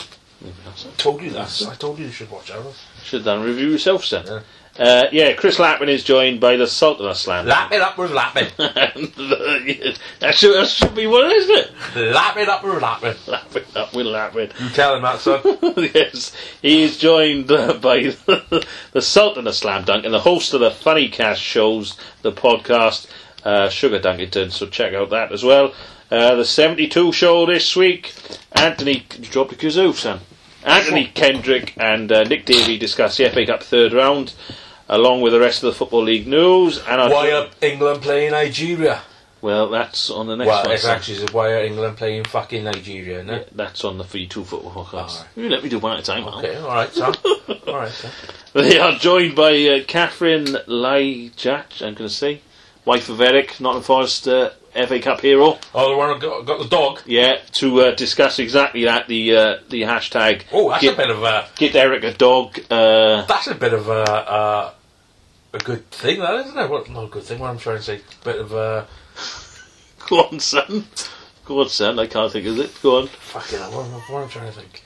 C: Told you that. I told you you should watch it.
B: Should have done a review yourself, son.
C: Yeah.
B: Uh, yeah, Chris Lappin is joined by the Sultan of Slam.
C: Lap it up with lapping.
B: And, uh, yes, that, should, that should be one, isn't it?
C: Lap it up with lapping.
B: Lappin up with Lappin.
C: You tell him that, son.
B: Yes, he is joined uh, by the, the Sultan of Slam Dunk and the host of the Funny Cast shows, the podcast, uh, Sugar Dunkington, so check out that as well. Uh, the seventy-two show this week, Anthony, did you drop the kazoo, son? Anthony Kendrick and uh, Nick Davey discuss the F A Cup third round, along with the rest of the Football League news. And our
C: Why are England playing Nigeria?
B: Well, that's on the next
C: Well,
B: one.
C: it's
B: son.
C: actually why are England playing fucking Nigeria, isn't
B: Yeah,
C: it?
B: that's on the V two Football Podcast.
C: Alright.
B: You let me do one at a time, Al.
C: Okay, alright, son. Alright, son.
B: They are joined by uh, Catherine Lyjach, I'm going to say, wife of Eric, Nottingham Forest uh, F A Cup hero.
C: Oh, the one who got, got the dog?
B: Yeah, to uh, discuss exactly that, the uh, the hashtag.
C: Oh, that's
B: get,
C: a bit of a...
B: Get Eric a dog. Uh,
C: That's a bit of a... a a good thing, that, isn't it? What, not a good thing, what I'm trying to say. Bit of a...
B: go on, son. Go on, son. I can't think of it. Go on.
C: Fucking hell, what, am I- what am I trying to think?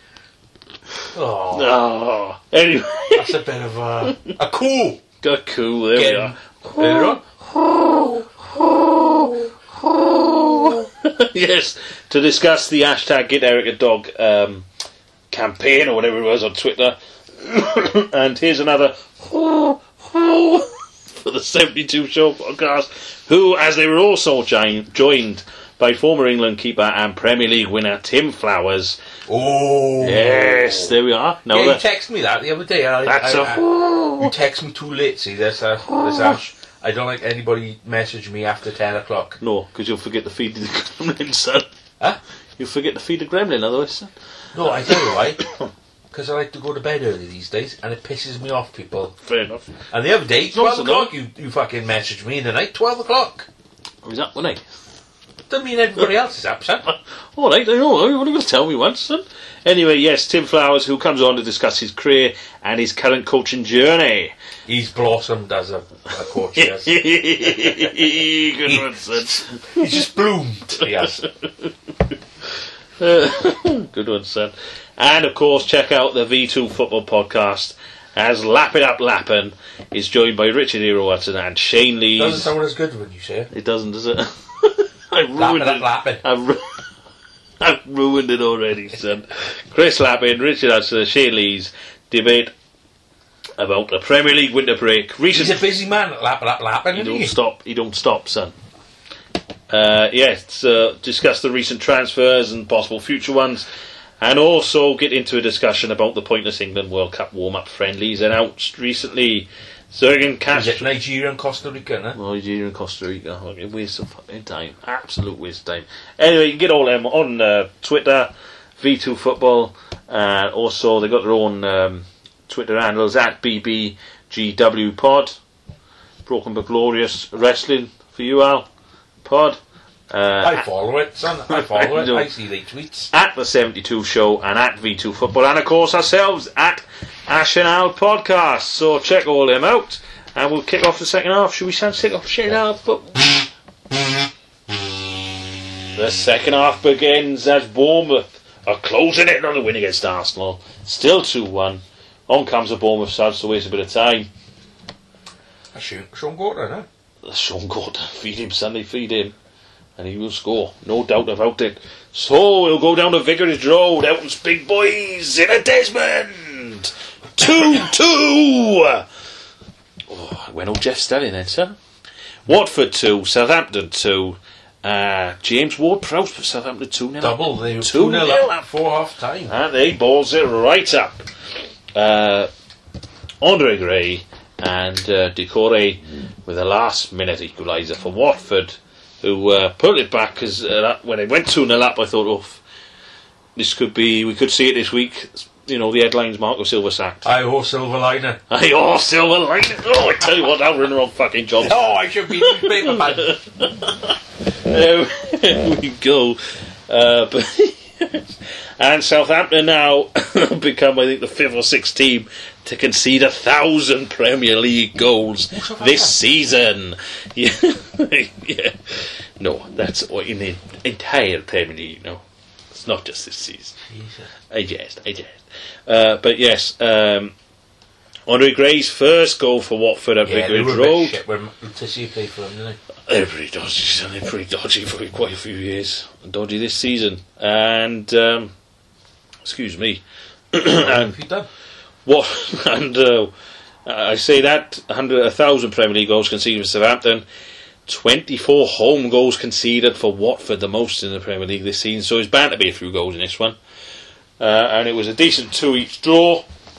C: Oh,
B: Oh, anyway,
C: that's a bit of a... A cool!
B: got cool. There we are.
C: There you go.
B: Yes, to discuss the hashtag Get Eric a Dog um, campaign or whatever it was on Twitter. And here's another for the seventy-two show podcast, who, as they were also join- joined by former England keeper and Premier League winner Tim Flowers.
C: Oh.
B: Yes, there we are. Now
C: Yeah, you
B: that,
C: texted me that the other day. I,
B: that's
C: I,
B: a
C: I, you text me too late, see, this, uh, this Ash. I don't like anybody message me after ten o'clock.
B: no, because you'll forget to feed the gremlin, son.
C: Huh?
B: You'll forget to feed the gremlin, otherwise, son.
C: No, I tell you why. Because I like to go to bed early these days, and it pisses me off, people.
B: Fair enough.
C: And the other day,
B: not
C: twelve
B: so
C: o'clock, you, you fucking messaged me in the night, twelve o'clock.
B: Or is that one, eh?
C: Doesn't mean everybody else is upset.
B: All right, I know. What are you going to tell me once, son? Anyway, yes, Tim Flowers, who comes on to discuss his career and his current coaching journey.
C: He's blossomed as a, a coach, yes.
B: Good one, son.
C: He's just bloomed, yes.
B: Uh, good one, son. And of course, check out the V two Football Podcast, as Lap It Up Lappin is joined by Richard Hero Hudson and Shane Lees.
C: Doesn't sound as good when you say it.
B: It doesn't, does it? I ruined
C: Lap it up,
B: it.
C: lapping.
B: I ru- I've ruined it already, son. Chris Lappin, Richard Hudson, Shane Lees debate about the Premier League winter break. Recent
C: He's a busy man, lap, lap, lapping,
B: He
C: isn't
B: don't
C: he?
B: stop. He don't stop, son. Uh, yes, uh, discuss the recent transfers and possible future ones, and also get into a discussion about the pointless England World Cup warm-up friendlies announced recently. Jurgen
C: Is it
B: Castro.
C: Nigeria and Costa Rica, no?
B: Nigeria and Costa Rica. Fucking waste of fucking time. Absolute waste of time. Anyway, you can get all them on uh, Twitter, V two Football, and also they've got their own um, Twitter handles at B B G W Pod. Broken but Glorious Wrestling for you, Al. Pod. Uh,
C: I follow it, son. I follow it.
B: know.
C: I see the tweets.
B: At the seventy-two Show and at V two Football, and of course ourselves at Ash and Al Podcast. So check all them out, and we'll kick off the second half. Should we sound kick off second half? But the second half begins as Bournemouth are closing it on the win against Arsenal. Still two one. On comes the Bournemouth side, so waste a bit of time.
C: That's Sean Sean Gordon, huh?
B: Sean Gordon, feed him, Sunday, feed him. And he will score, no doubt about it. So we'll go down to Vicarage Road, Elton's big boys in a Desmond. two two. Oh, when old Jeff Stelling then, sir. Watford two, Southampton two. Uh, James Ward-Prowse for Southampton two nil.
C: Double. They were
B: two
C: two nil
B: nil
C: up before half time.
B: And they balls it right up. Uh, Andre Gray and uh, Decore with a last minute equaliser for Watford, who uh, put it back because uh, when it went two nil up, I thought, oh, this could be, we could see it this week. You know, the headlines, Marco Silva sacked.
C: I horse silver liner.
B: Aye, oh, Silva lining. Oh, I tell you what, now we're in the wrong fucking job.
C: Oh, I should be paper man.
B: There we go. Uh, but and Southampton now become, I think, the fifth or sixth team to concede a thousand Premier League goals this season. Yeah, yeah. No, that's what in the entire Premier League. No, it's not just this season.
C: Jesus.
B: I jest, I jest. Uh, but yes, um, Andre Gray's first goal for Watford at
C: Yeah, they
B: Vicarage
C: were a bit
B: Road.
C: shit when Letitia played for them, didn't
B: They're pretty dodgy, son. They're pretty dodgy for quite a few years. Dodgy this season. And, um, excuse me.
C: they? What have you done?
B: What? And uh, I say that one hundred, a thousand Premier League goals conceded for Southampton. twenty-four home goals conceded for Watford, the most in the Premier League this season. So it's bound to be a few goals in this one. Uh, and it was a decent two each draw.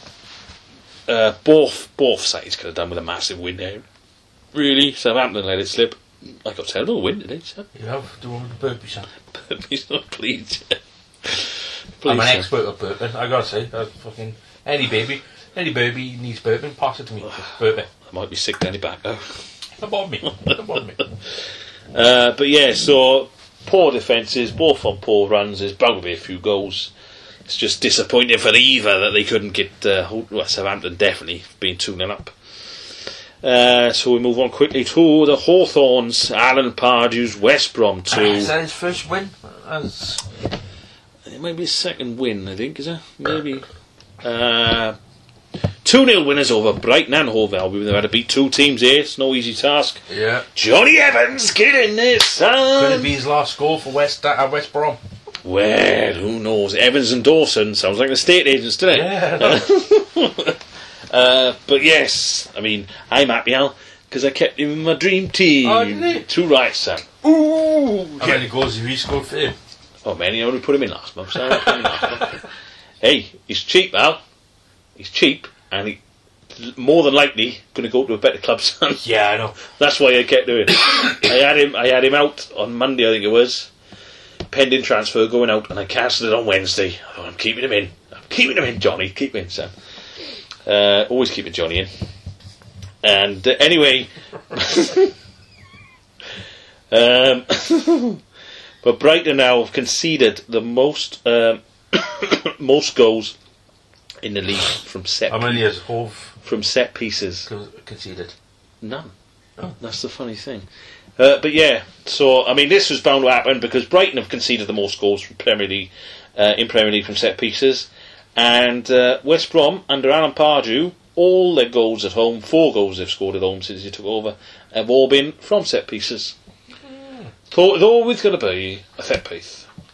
B: Uh, both both sides could have done with a massive win there. Really, Southampton let it slip. I got terrible win today, son.
C: You have do one with the burpee, son.
B: He's not pleased.
C: I'm an
B: son.
C: expert at burping. I gotta say, that's fucking any baby, any baby needs burping. Pass it to me, burpee.
B: I might be sick down the back though.
C: Don't bother me. Don't bother me.
B: Uh, but yeah, so poor defences, both on poor runs. There's bound to be a few goals. It's just disappointing for either that they couldn't get uh, well, Southampton definitely being two nil up. Uh, so we move on quickly to the Hawthorns, Alan Pardew's West Brom two.
C: Is that his first win? As
B: It might be his second win, I think, is it? Maybe. Uh, two nil winners over Brighton and Hove Albion. They've had to beat two teams here. It's no easy task.
C: yeah.
B: Johnny Evans, get in there, son!
C: Could it be his last goal for West uh, West Brom?
B: Well, who knows? Evans and Dawson sounds like estate agents, doesn't it?
C: Yeah.
B: uh, but yes, I mean, I'm happy now because I kept him in my dream team.
C: Oh, didn't you?
B: Two right, son.
C: Ooh. How many goals have he scored for him?
B: Oh, man, I only put him in last month. So I put him in last month. Hey, he's cheap, Al. He's cheap, and he more than likely going to go to a better club, son.
C: Yeah, I know.
B: That's why I kept doing it. I had him. I had him out on Monday, I think it was. Pending transfer going out, and I cancelled it on Wednesday. I thought, I'm keeping him in. I'm keeping him in, Johnny. Keep him in, son. Uh, always keeping Johnny in. And uh, anyway, um, but Brighton now have conceded the most um, most goals in the league from set
C: How many has Hove
B: from set pieces.
C: conceded?
B: None.
C: Oh.
B: That's the funny thing. Uh, but yeah, so I mean, this was bound to happen because Brighton have conceded the most goals from Premier League uh, in Premier League from set pieces, and uh, West Brom under Alan Pardew, all their goals at home, four goals they've scored at home since he took over, have all been from set pieces. Mm. Thought it was always going to be a set piece.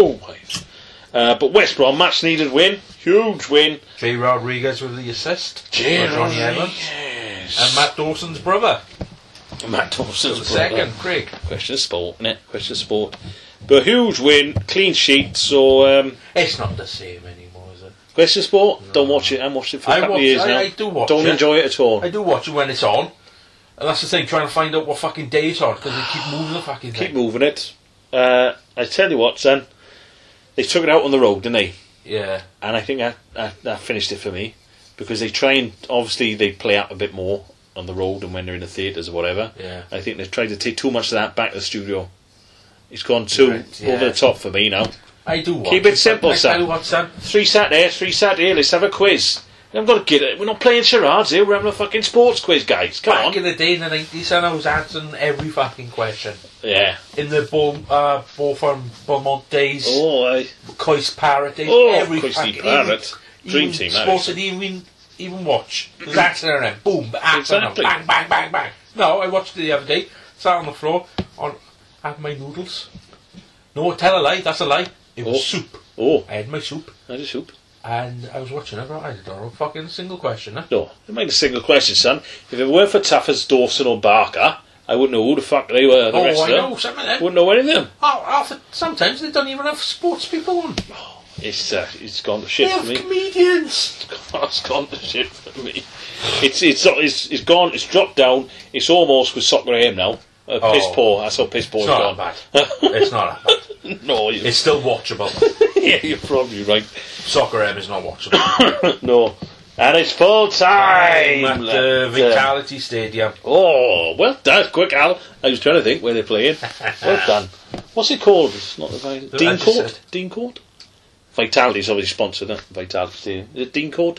B: Always. Uh, but West Brom, much needed win. Huge win.
C: Jay Rodriguez with the assist.
B: Jay
C: for Johnny Evans.
B: Rodriguez.
C: And Matt Dawson's brother.
B: Matt Dawson's
C: The
B: brother.
C: second, Craig.
B: Question of sport, innit? Question of sport. But huge win, clean sheet, so um,
C: It's not the same anymore, is it?
B: question of sport, don't watch it. I haven't watched it for a
C: I
B: couple
C: watch-
B: of years
C: I-
B: now.
C: I do watch
B: Don't
C: it.
B: enjoy it at all.
C: I do watch it when it's on. And that's the thing, trying to find out what fucking day it's on, because they keep moving the fucking thing.
B: Keep moving it. Uh, I tell you what, son, they took it out on the road, didn't they?
C: Yeah.
B: And I think that, that, that finished it for me. Because they try and, obviously, they play out a bit more on the road and when they're in the theatres or whatever.
C: Yeah.
B: I think they've tried to take too much of that back to the studio. It's gone too
C: Right, yeah.
B: over the top for me now.
C: I do watch
B: Keep it simple,
C: I tell you
B: son.
C: what, son.
B: Three Saturday, three Saturday, let's have a quiz. We haven't got to get it. We're not playing charades here, we're having a fucking sports quiz, guys. Come
C: Back
B: on.
C: in the day in the nineties, son, I was answering every fucking question.
B: Yeah.
C: In the Bull, uh, Bullfarm Beaumont days,
B: Oh, I.
C: Coist Parrot days,
B: Oh,
C: every
B: Coisty
C: fucking...
B: Parrot.
C: even-
B: Dream
C: even
B: team, that
C: Sports
B: is.
C: that even, even watch. It was answering them. Boom, answering them.
B: Exactly.
C: Bang, bang, bang, bang. No, I watched it the other day, sat on the floor, on, had my noodles. No, tell a lie, that's a lie. It was
B: Oh.
C: soup.
B: Oh,
C: I had my soup.
B: I just hope.
C: And I was watching it, but I don't know a fucking single question. Eh?
B: No, it made a single question, son. If it weren't for tough as Dawson or Barker, I wouldn't know who the fuck they were. The
C: Oh,
B: rest
C: I
B: of them.
C: know, some of them.
B: Wouldn't know any of them.
C: Oh, half, sometimes they don't even have sports people on.
B: It's uh, it's gone to shit
C: They
B: for
C: have
B: me.
C: comedians.
B: It's gone to shit for me. It's it's it's it's gone. It's dropped down. It's almost with Soccer A M now. Uh,
C: Oh.
B: Piss poor. That's how piss poor
C: It's
B: it's
C: not
B: gone.
C: that bad. It's not that bad.
B: No, you,
C: It's still watchable.
B: yeah, you're probably right.
C: Soccer M is not watchable.
B: No, and it's full time.
C: At
B: Let,
C: the
B: uh,
C: Vitality Stadium.
B: Oh, well done, quick, Al. I was trying to think where they're playing. Well done. What's it called? It's not the Vi-
C: I
B: Dean
C: just
B: Court.
C: said.
B: Dean Court. Vitality's obviously sponsored that. Vitality Stadium. Is it Dean Court?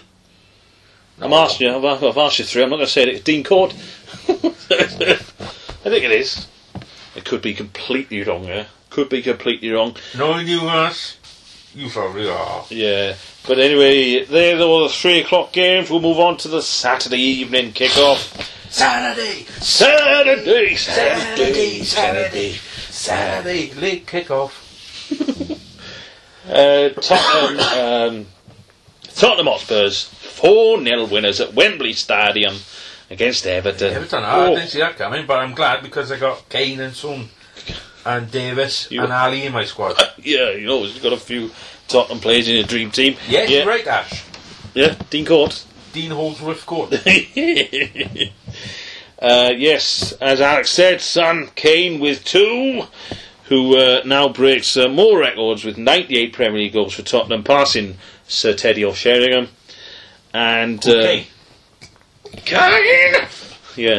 B: I'm
C: No.
B: asking you. I've, I've asked you three. I'm not going to say it. It's Dean Court. I think it is. It could be completely wrong. Yeah, could be completely wrong.
C: Knowing you us, you probably are.
B: Yeah. But anyway, there are all the three o'clock games. We'll move on to the Saturday evening kickoff.
C: Saturday,
B: Saturday, Saturday,
C: Saturday,
B: Saturday.
C: Saturday, Saturday, late kickoff.
B: Uh, Tottenham, um, Tottenham Hotspurs four nil winners at Wembley Stadium against Everton.
C: Everton, I
B: Oh,
C: didn't see that coming, but I'm glad because I got Kane and Son and Davis
B: You-
C: and Ali in my squad.
B: yeah, you know, you've got a few Tottenham players in your dream team.
C: Yes,
B: yeah,
C: you're right, Ash.
B: Yeah, Dean Court.
C: Dean Holdsworth Court.
B: uh, yes, as Alex said, son Kane with two, who uh, now breaks uh, more records with ninety-eight Premier League goals for Tottenham, passing Sir Teddy Sheringham. And uh,
C: Okay.
B: Kane! Yeah.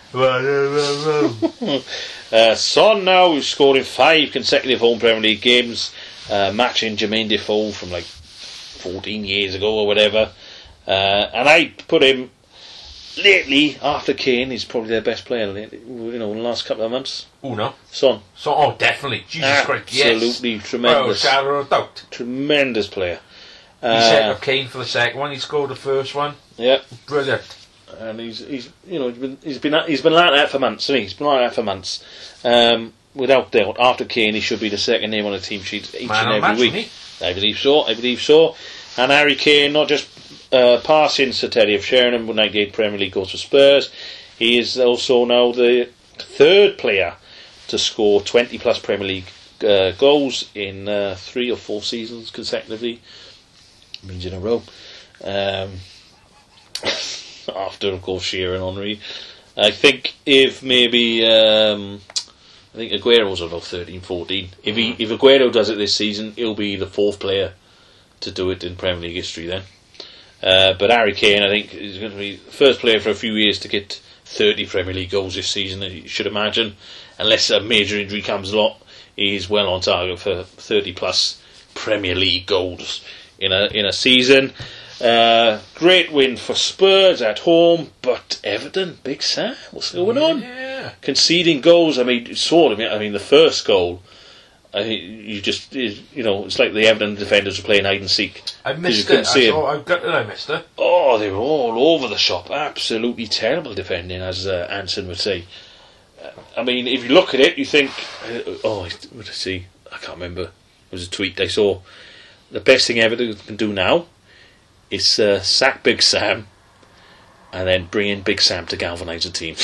B: uh, Son now is scoring five consecutive home Premier League games, uh, matching Jermaine Defoe from like fourteen years ago or whatever. Uh, and I put him lately after Kane. He's probably their best player lately, you know, in the last couple of months.
C: Oh no.
B: Son,
C: So, oh, definitely. Jesus Christ, yes.
B: absolutely
C: Oh,
B: tremendous,
C: shadow of doubt.
B: tremendous player.
C: He set
B: Uh,
C: up Kane for the second one. He scored the first one.
B: yeah.
C: Brilliant.
B: And he's he's you know he's been he's been he's been like that for months, hasn't he? He's been like that for months. Um, without doubt, after Kane, he should be the second name on the team sheet each
C: Man of
B: and
C: match,
B: every
C: isn't
B: week. I believe so. I believe so. And Harry Kane, not just uh, passing Sir Teddy of Sheringham with ninety-eight Premier League goals for Spurs, he is also now the third player to score twenty plus Premier League uh, goals in uh, three or four seasons consecutively. Means in a row. Um, after, of course, Shearer and Henry. I think if maybe um, I think Aguero's about thirteen, fourteen. If he if Aguero does it this season, he'll be the fourth player to do it in Premier League history then. Uh, but Harry Kane, I think, is going to be the first player for a few years to get thirty Premier League goals this season. You should imagine, unless a major injury comes along, he's well on target for thirty plus Premier League goals in a in a season. Uh, great win for Spurs at home, but Everton, Big Sam, what's going on?
C: Yeah.
B: Conceding goals. I mean, sort of. I mean, the first goal, I think you just you know, it's like the Everton defenders were playing hide and seek.
C: I
B: 'Cause you
C: missed
B: couldn't
C: it. I
B: see him.
C: saw, I've got it, I missed it.
B: Oh, they were all over the shop. Absolutely terrible defending, as uh, Anson would say. Uh, I mean, if you look at it, you think, uh, oh, what did I see? I can't remember. was a tweet I saw. The best thing Everton can do now is uh, sack Big Sam and then bring in Big Sam to galvanise the team.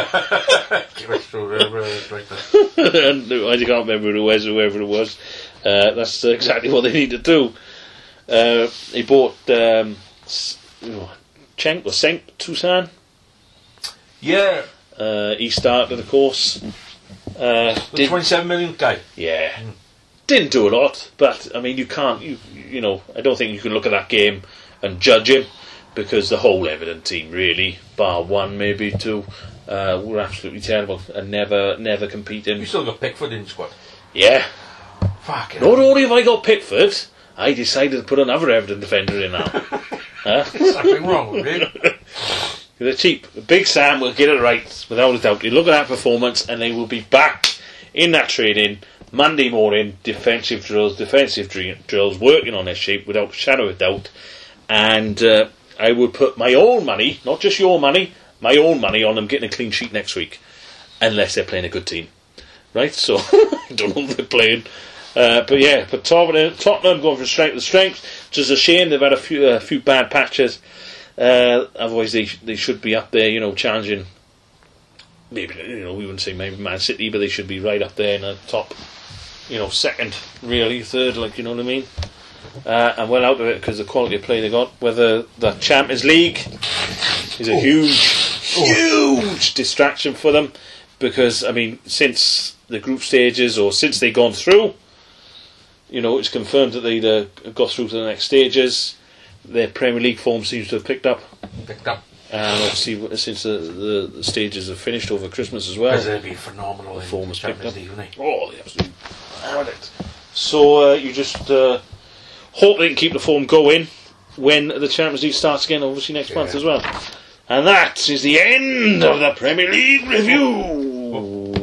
B: And I can't remember who it was, whoever it was. Uh, that's exactly what they need to do. Uh, he bought um, Cenk or Senk Toussaint.
C: Yeah.
B: Uh, he started, of course. Uh,
C: The
B: did,
C: twenty-seven million guy.
B: yeah. Didn't do a lot, but I mean, you can't, you you know, I don't think you can look at that game and judge him, because the whole Everton team, really, bar one, maybe two, uh, were absolutely terrible and never never competing.
C: You still got Pickford in the squad.
B: Yeah.
C: Fuck it.
B: Not only have I got Pickford, I decided to put another Everton defender in now. Huh?
C: There's something wrong with him.
B: They're cheap. Big Sam will get it right, without a doubt. You look at that performance, and they will be back in that training Monday morning, defensive drills, defensive dr- drills, working on their shape without a shadow of doubt. And uh, I would put my own money, not just your money, my own money on them getting a clean sheet next week, unless they're playing a good team. Right? So, I don't know if they're playing. Uh, but yeah, but Tottenham, Tottenham going from strength to strength, which is a shame. They've had a few, a few bad patches. Uh, otherwise, they they should be up there, you know, challenging. Maybe, you know, we wouldn't say maybe Man City, but they should be right up there in the top. You know, second, really, third, like, you know what I mean? Uh, and well out of it because the quality of play they got. Whether the Champions League is a oh. huge, huge distraction for them, because, I mean, since the group stages or since they've gone through, you know, it's confirmed that they'd uh, got through to the next stages. Their Premier League form seems to have picked up.
C: Picked up.
B: And obviously, since the, the, the stages have finished over Christmas as well,
C: they'll be phenomenal.
B: The form has picked up.
C: League, won't they?
B: Oh, they absolutely had it. So uh, you just uh, hope they can keep the form going when the Champions League starts again, obviously next yeah. month as well. And that is the end of the Premier League review.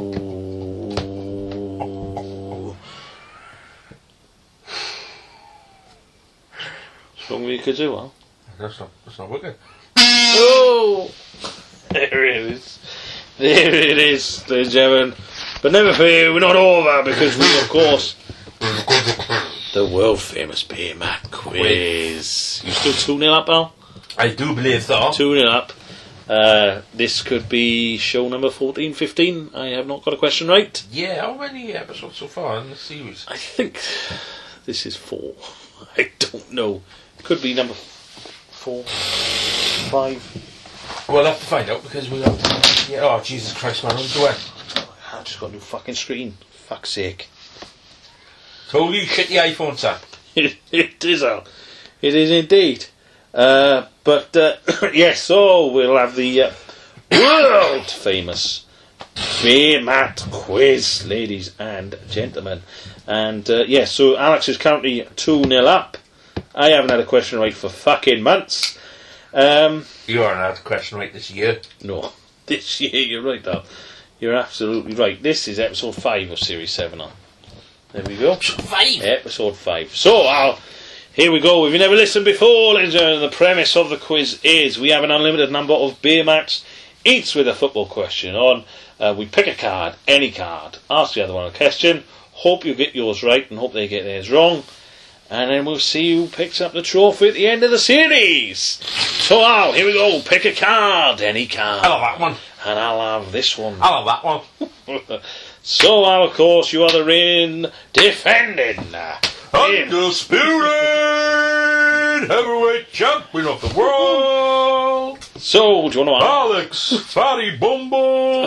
B: Something we could do, huh?
C: That's not, that's not working.
B: Oh! There it is. There it is, ladies and gentlemen. But never fear, we're not over, because we, of course, the world famous Beer Mat Quiz. You still two nil up, Al?
C: I do believe so.
B: two nil up. Uh, this could be show number fourteen, fifteen. I have not got a question right.
C: Yeah, how many episodes so far in the series?
B: I think this is four. I don't know. Could be number four, five.
C: We'll have to find out because we got. Yeah, oh, Jesus Christ, man, what are you doing?
B: I just got a new fucking screen. Fuck's sake.
C: Told you, shit the iPhone, son.
B: it, it is, Al. It is indeed. Uh, but, uh, yes, so we'll have the uh, world famous Beer Mat Quiz, ladies and gentlemen. And, uh, yes, so Alex is currently two nil up. I haven't had a question right for fucking months. Um,
C: you haven't had a question right this year.
B: No, this year, you're right, Al. You're absolutely right. This is episode five of Series seven, Al. There we go.
C: Episode five?
B: Episode five. So, Al, here we go. If you never listened before, ladies and gentlemen, the premise of the quiz is we have an unlimited number of beer mats, each with a football question on. Uh, we pick a card, any card, ask the other one a question, hope you get yours right and hope they get theirs wrong. And then we'll see who picks up the trophy at the end of the series. So, Al, here we go. Pick a card. Any card.
C: I'll have that one.
B: And I'll have this one.
C: I'll have that one.
B: So, Al, of course, you are the reign defending
C: undisputed heavyweight champion of the world.
B: So, do you want to
C: Alex Fatty Bumbo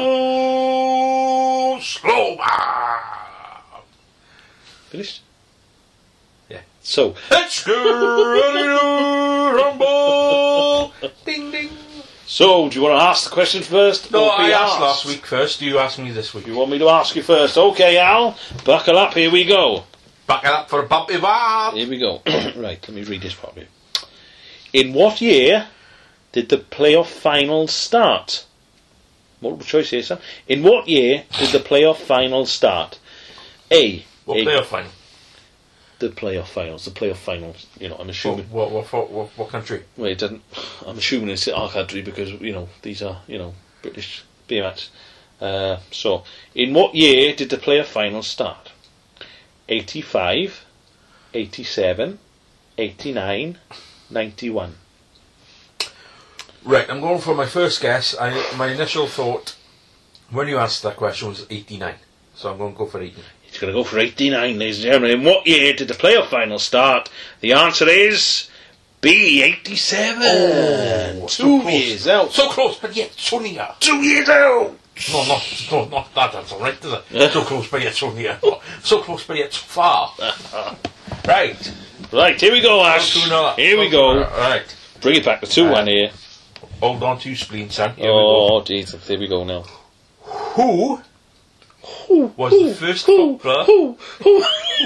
C: Slowman.
B: Finished?
C: Yeah.
B: So,
C: let's get ready to rumble. Ding ding.
B: So, do you want to ask the question first?
C: No, I asked,
B: asked
C: last week first. Do you ask me this week?
B: You want me to ask you first? Okay, Al, buckle up. Here we go.
C: Buckle up for a bumpy ride.
B: Here we go. Right, let me read this properly. In what year did the playoff finals start? Multiple choice here, sir. In what year did the playoff finals start? A.
C: What
B: a,
C: playoff final?
B: The playoff finals. The playoff finals. You know, I'm assuming.
C: What what what what, what country?
B: Well, it doesn't. I'm assuming it's our country because you know these are you know British beer mats. Uh, so, in what year did the playoff finals start? eighty-five, eighty-seven, eighty-nine, ninety-one.
C: Right, I'm going for my first guess. I my initial thought when you asked that question was eighty-nine. So I'm going to go for eighty-nine.
B: He's going to go for eighty-nine, ladies and gentlemen. In what year did the playoff final start? The answer is B, eighty-seven.
C: Oh, so
B: Two
C: close.
B: years out.
C: So close, but yet so near.
B: Two years out.
C: No, not, no, not that, that's alright, is it? So close, but yet so near. So close, but yet so far. Right.
B: Right, here we go, Ash.
C: Two nil.
B: Here we go.
C: Right.
B: Bring it back to two one here.
C: Hold on to your spleen, son. Here
B: Oh, Jesus, here we go now.
C: we go. Who was the first footballer?
B: Who? Who?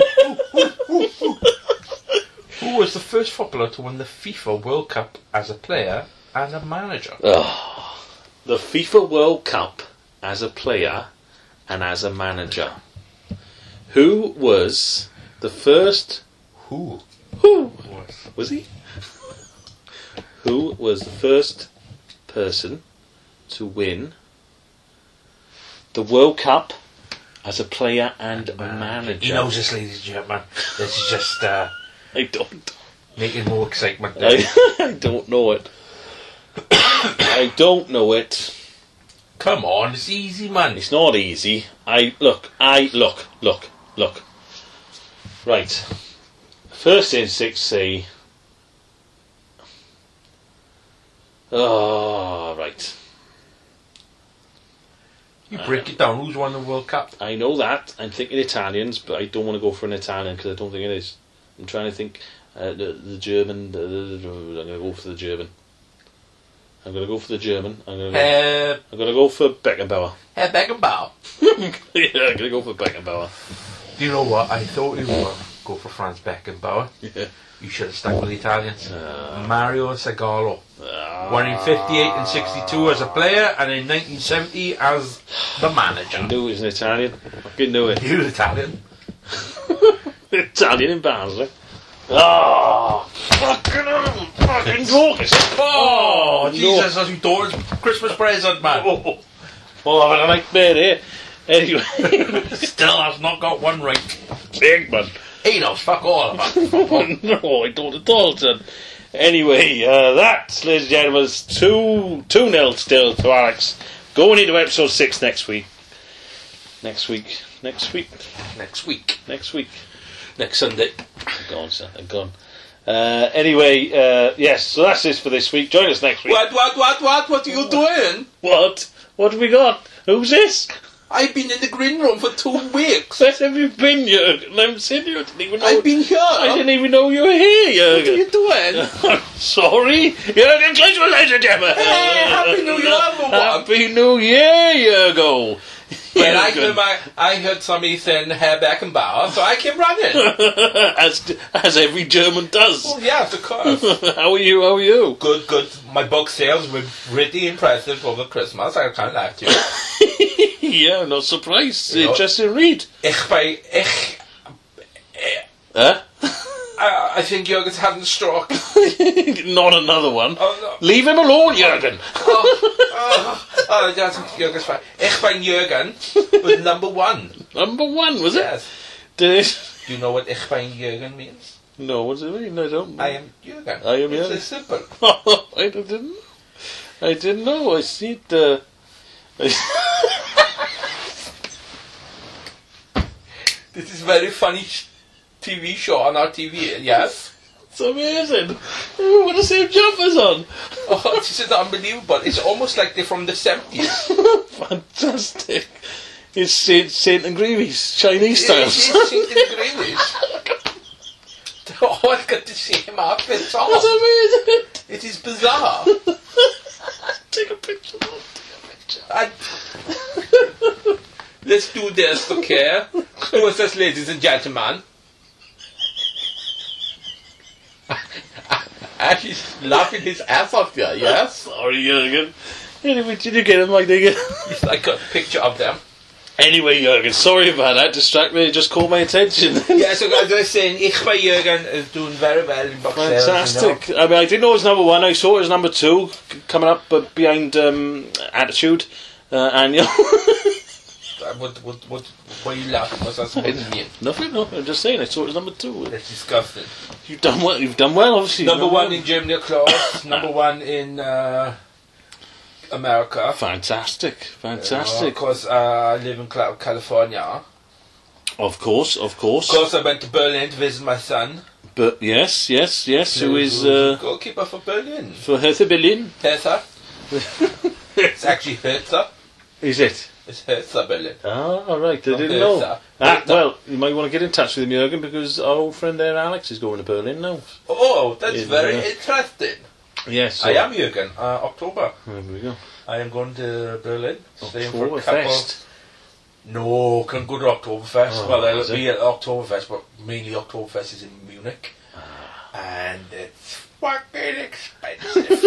C: Who was the first footballer to win the FIFA World Cup as a player and a manager?
B: Oh, the FIFA World Cup as a player and as a manager. Who was the first?
C: Who?
B: Who
C: Was.
B: was he? Who was the first person to win the World Cup as a player and a manager?
C: He knows this, ladies and gentlemen. This is just uh,
B: I don't.
C: making more excitement.
B: I, I don't know it. I don't know it.
C: Come on, it's easy, man.
B: It's not easy. I look. I look. Look. Look. Right. First in six C. Oh, right.
C: You break it down. Who's won the World Cup?
B: I know that. I'm thinking Italians, but I don't want to go for an Italian because I don't think it is. I'm trying to think uh, the, the German. The, the, the, I'm going to go for the German. I'm going to go for the German. I'm going to go,
C: Uh,
B: I'm going to go for Beckenbauer.
C: Herr Beckenbauer.
B: Yeah, I'm going to go for Beckenbauer.
C: Do you know what? I thought you would go for Franz Beckenbauer.
B: Yeah.
C: You should have stuck with the Italians.
B: Uh,
C: Mario Zagallo.
B: uh,
C: Won in fifty-eight and sixty-two as a player, and in nineteen seventy as the manager.
B: I knew he was an Italian. I fucking knew it.
C: You're Italian.
B: Italian in Barnsley. Oh, fucking hell. Fucking focus.
C: Oh,
B: no.
C: Jesus, that's your daughter's Christmas present, man.
B: Oh, oh, I've had a nightmare here. Anyway,
C: Still has not got one right.
B: big man.
C: He knows fuck all about it.
B: No, I don't at all, son. Anyway, uh, that, ladies and gentlemen, is two two nil still to Alex. Going into episode six next week. Next week. Next week.
C: Next week.
B: Next week.
C: Next Sunday.
B: I'm gone, son. I'm gone. Uh, anyway, uh, yes. So that's it for this week. Join us next week.
C: What, what, what, what? What are you doing?
B: What? What have we got? Who's this?
C: I've been in the green room for two weeks.
B: Where have you been, Jurgen? I'm sitting here. I didn't even know.
C: I've been here.
B: I didn't even know you were here,
C: What are
B: Jurgen.
C: you doing?
B: I'm sorry. Jurgen Klinsmann, ladies and gentlemen.
C: Hey, Happy New Year, everyone.
B: Happy New Year, Jurgen.
C: Well, I heard, my, I heard somebody saying Herr Beckenbauer, so I came running.
B: as as every German does.
C: Oh, yes, of course.
B: How are you? How are you?
C: Good, good. My book sales were pretty impressive over Christmas. I kind of liked you.
B: Yeah, I'm not surprised.
C: You know-
B: Interesting read.
C: Ich bei, ich,
B: Huh?
C: I, I think Jürgen's having a stroke.
B: Not another one.
C: Oh, no.
B: Leave him alone, Jurgen.
C: Oh, oh, oh, that's Jürgen's fine. Ich bei Jürgen was number one.
B: Number one, was it?
C: Yes.
B: Did it?
C: Do you know what Ich bei Jürgen means?
B: No, what does it mean? I don't.
C: I am Jürgen.
B: I am
C: it's
B: Jürgen.
C: as simple.
B: I didn't. I didn't know. I see the.
C: This is very funny sh- T V show on our T V, yes?
B: It's amazing. Ooh, what the same jumpers on.
C: Oh, this is unbelievable. It's almost like they're from the seventies.
B: Fantastic. It's Saint, Saint and Greavy's Chinese
C: It's
B: styles.
C: in Greenish. They all got the same outfits on.
B: That's amazing.
C: It is bizarre.
B: Take a picture. Take a picture.
C: I... Let's do this, okay? Who is this, ladies and gentlemen? And he's laughing his ass off here, yes?
B: Sorry, Jurgen. Anyway, did you get him, my nigga?
C: It's like a picture of them.
B: Anyway, Jurgen, sorry about that. Distract me. It just caught my attention.
C: Yeah, so as I was saying, Ich bei Jürgen is doing very well in box sales.
B: Fantastic.
C: You know?
B: I mean, I didn't know it was number one. I saw it as number two, c- coming up, but behind um, Attitude uh, and you know,
C: what, what, what, why are you laughing? What's that supposed to mean?
B: Nothing, no. I'm just saying. I saw it was number two.
C: That's disgusting.
B: You've done well. You've done well, obviously.
C: Number one in Germany, of course. Number one in uh, America.
B: Fantastic,
C: Uh,
B: fantastic.
C: of course, uh, I live in Cla- California.
B: Of course, of course.
C: Of course, I went to Berlin to visit my son.
B: But yes, yes, yes. Who is uh,
C: goalkeeper for Berlin?
B: for Hertha Berlin?
C: Hertha. It's actually Hertha.
B: Is it?
C: It's Hertha Berlin.
B: Ah, all right. I
C: Not
B: didn't know.
C: Hertha.
B: Ah,
C: Hertha.
B: well, you might want to get in touch with him, Jürgen, because our old friend there, Alex, is going to Berlin now.
C: Oh, that's
B: In,
C: very
B: uh,
C: interesting.
B: Yes.
C: I am Jürgen. Uh, October.
B: There we go.
C: I am going to Berlin. Staying for a couple.
B: Oktoberfest.
C: No, can go to Oktoberfest.
B: Oh,
C: well, I'll
B: is
C: be
B: it?
C: at Oktoberfest, but mainly Oktoberfest is in Munich. And it's fucking expensive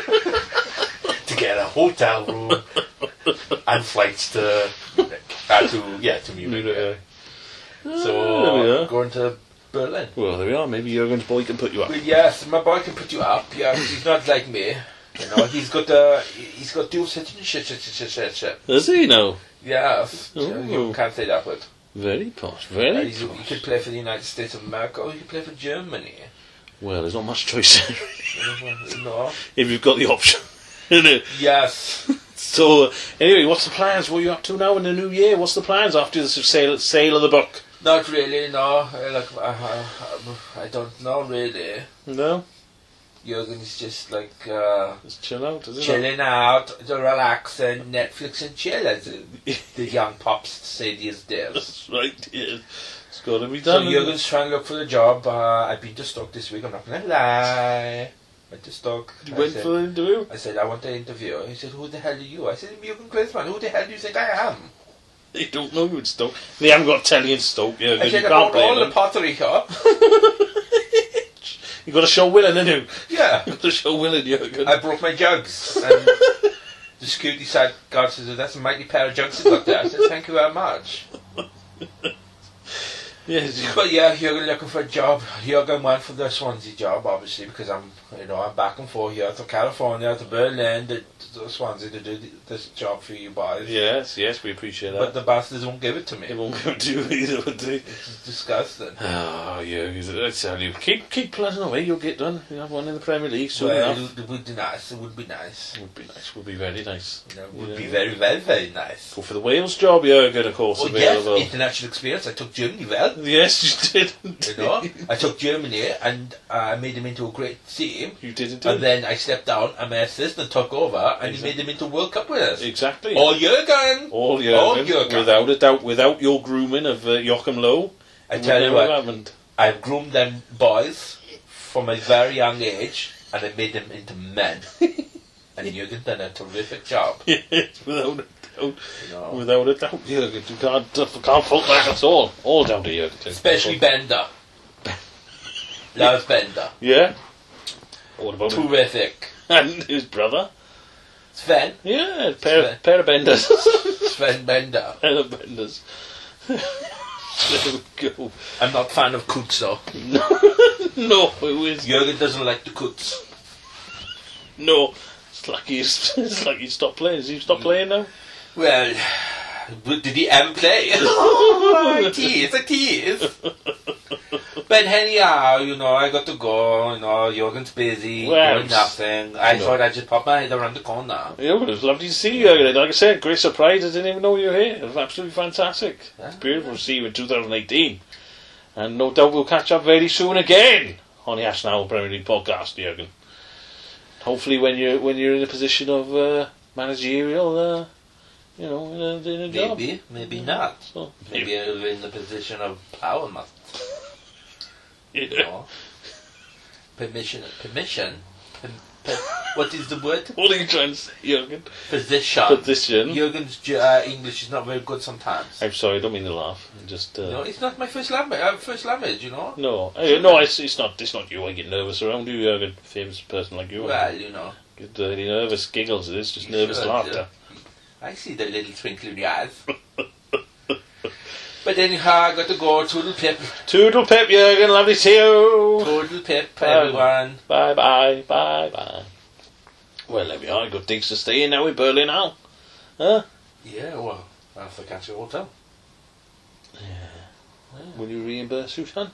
C: to get a hotel room and flights to Munich. Uh, to, yeah, to Munich.
B: Munich,
C: yeah.
B: Ah,
C: So,
B: there we are.
C: I'm going to Berlin.
B: Well, there we are. Maybe Jürgen's boy can put you up.
C: Well, yes, my boy can put you up. Yeah, he's not like me. You know, he's got uh, he's got dual citizenship. Shit, shit, shit, shit, shit.
B: Does he now?
C: Yes,
B: Oh.
C: you can't say that word.
B: Very posh.
C: Uh,
B: Very
C: he's, he
B: posh.
C: could play for the United States of America, or he could play for Germany.
B: Well, there's not much choice
C: No.
B: if you've got the option. Innit?
C: Yes.
B: So, uh, anyway, what's the plans? What are you up to now in the new year? What's the plans after the sale, sale of the book?
C: Not really. No. Uh, Like I, I, I don't know really.
B: No?
C: Jürgen's just like uh,
B: Just chill out, is it?
C: chilling out, relax, and Netflix and chill, as the, the young pops say these days.
B: That's right, yeah. It's got to be
C: So
B: done.
C: Jürgen's trying to look for a job. Uh, I've been to Stoke this week. I'm not gonna lie. Went to Stoke.
B: You
C: I
B: went
C: said,
B: for the interview?
C: I said I want an interview. He said, "Who the hell are you?" I said, "Jürgen Klinsmann." Who the hell do you think I am?
B: They don't know you in Stoke. They haven't got telly in Stoke, yeah.
C: I
B: You
C: said, "I
B: can't
C: bought
B: blame
C: all the
B: them.
C: pottery here."
B: You got to show willing, haven't you?
C: Yeah.
B: You got to show willing, Jürgen.
C: I brought my jugs. And the security side guard says, "That's a mighty pair of jugs you got there." I said, "Thank you very much."
B: Yes, you-
C: But yeah, Jürgen looking for a job. Jürgen went for the Swansea job, obviously, because I'm, you know, I'm back and forth here to California, to Berlin, to, to Swansea to do th- this job for you boys.
B: yes, yes, we appreciate
C: But
B: that.
C: the bastards won't give it to
B: They
C: me.
B: won't go to you either, would they?
C: It's disgusting.
B: Oh, yeah, I tell you, keep keep plugging away. You'll get done. You have one in the Premier League soon
C: Well,
B: enough.
C: it would be nice. It would be nice.
B: Would be nice. Would be very nice.
C: You know, it would
B: Yeah.
C: be very, very, very nice.
B: Go for the Wales job, Jürgen, of course,
C: Oh yes,
B: available.
C: international experience. I took Germany well.
B: Yes, you did.
C: You know, I took Germany and I made them into a great team.
B: You did it.
C: And then I stepped down and my assistant took over and he made them into World Cup winners.
B: Exactly.
C: All Jürgen!
B: All Jürgen,
C: All Jürgen.
B: without a doubt, without your grooming of uh, Joachim Low.
C: I
B: it
C: tell
B: would
C: you
B: never
C: what,
B: have happened.
C: I've groomed them boys from a very young age and I made them into men. And Jürgen done a terrific job.
B: Yes, without a doubt.
C: You know.
B: Without a doubt, Jürgen. You can't, uh, can't fault that at all. All down to Jürgen.
C: Especially Bender. Lars Bender.
B: Yeah. What about him?
C: Terrific.
B: And his brother?
C: Sven.
B: Yeah, pair,
C: Sven.
B: pair of benders.
C: Sven Bender.
B: pair of benders. There we go.
C: I'm not a fan of Kutz though.
B: No, who is?
C: Jürgen doesn't like the Kutz.
B: No. It's like he's, it's like he stopped playing. Has he stopped playing now?
C: Well, did he ever play? Oh, I tease, I tease. But anyhow, you know, I got to go, you know, Jürgen's busy,
B: Well,
C: doing nothing. I
B: no.
C: thought I'd just pop my head around the corner.
B: Yeah, well, it was lovely to see you. Jürgen. Like I said, great surprise. I didn't even know you were here. It was absolutely fantastic.
C: Yeah.
B: It's beautiful to see you in two thousand eighteen. And no doubt we'll catch up very soon again on the Arsenal Premier League podcast, Jürgen. Hopefully when you're, when you're in a position of uh, managerial, uh, you know, in a, in a job.
C: Maybe, maybe not.
B: So,
C: Maybe I'll be in the position of power muscle.
B: you
C: You
B: know.
C: know. Permission, permission. Pem, pe, what is the word?
B: What are you trying to say, Jürgen?
C: Position.
B: Position.
C: Jürgen's Ge- uh, English is not very good sometimes.
B: I'm sorry, I don't mean to laugh. I just uh,
C: You know, it's not my first language. Uh, first language, you know.
B: no, I, no, it's, it's not. It's not you. I get nervous around you, Jürgen. Famous person like you.
C: Well, you know.
B: Get dirty nervous giggles. It is just
C: You
B: nervous
C: should,
B: laughter.
C: uh, I see the little twinkle in your eyes. But anyhow, I got to go. Toodle pip.
B: Toodle pip, Jürgen. Lovely to see you.
C: Toodle pip,
B: Bye.
C: everyone.
B: Bye bye. Bye bye. Well, there we are. Got things to stay in now in Berlin now. Huh?
C: Yeah, well, after the Country Hotel.
B: Will you reimburse you, son?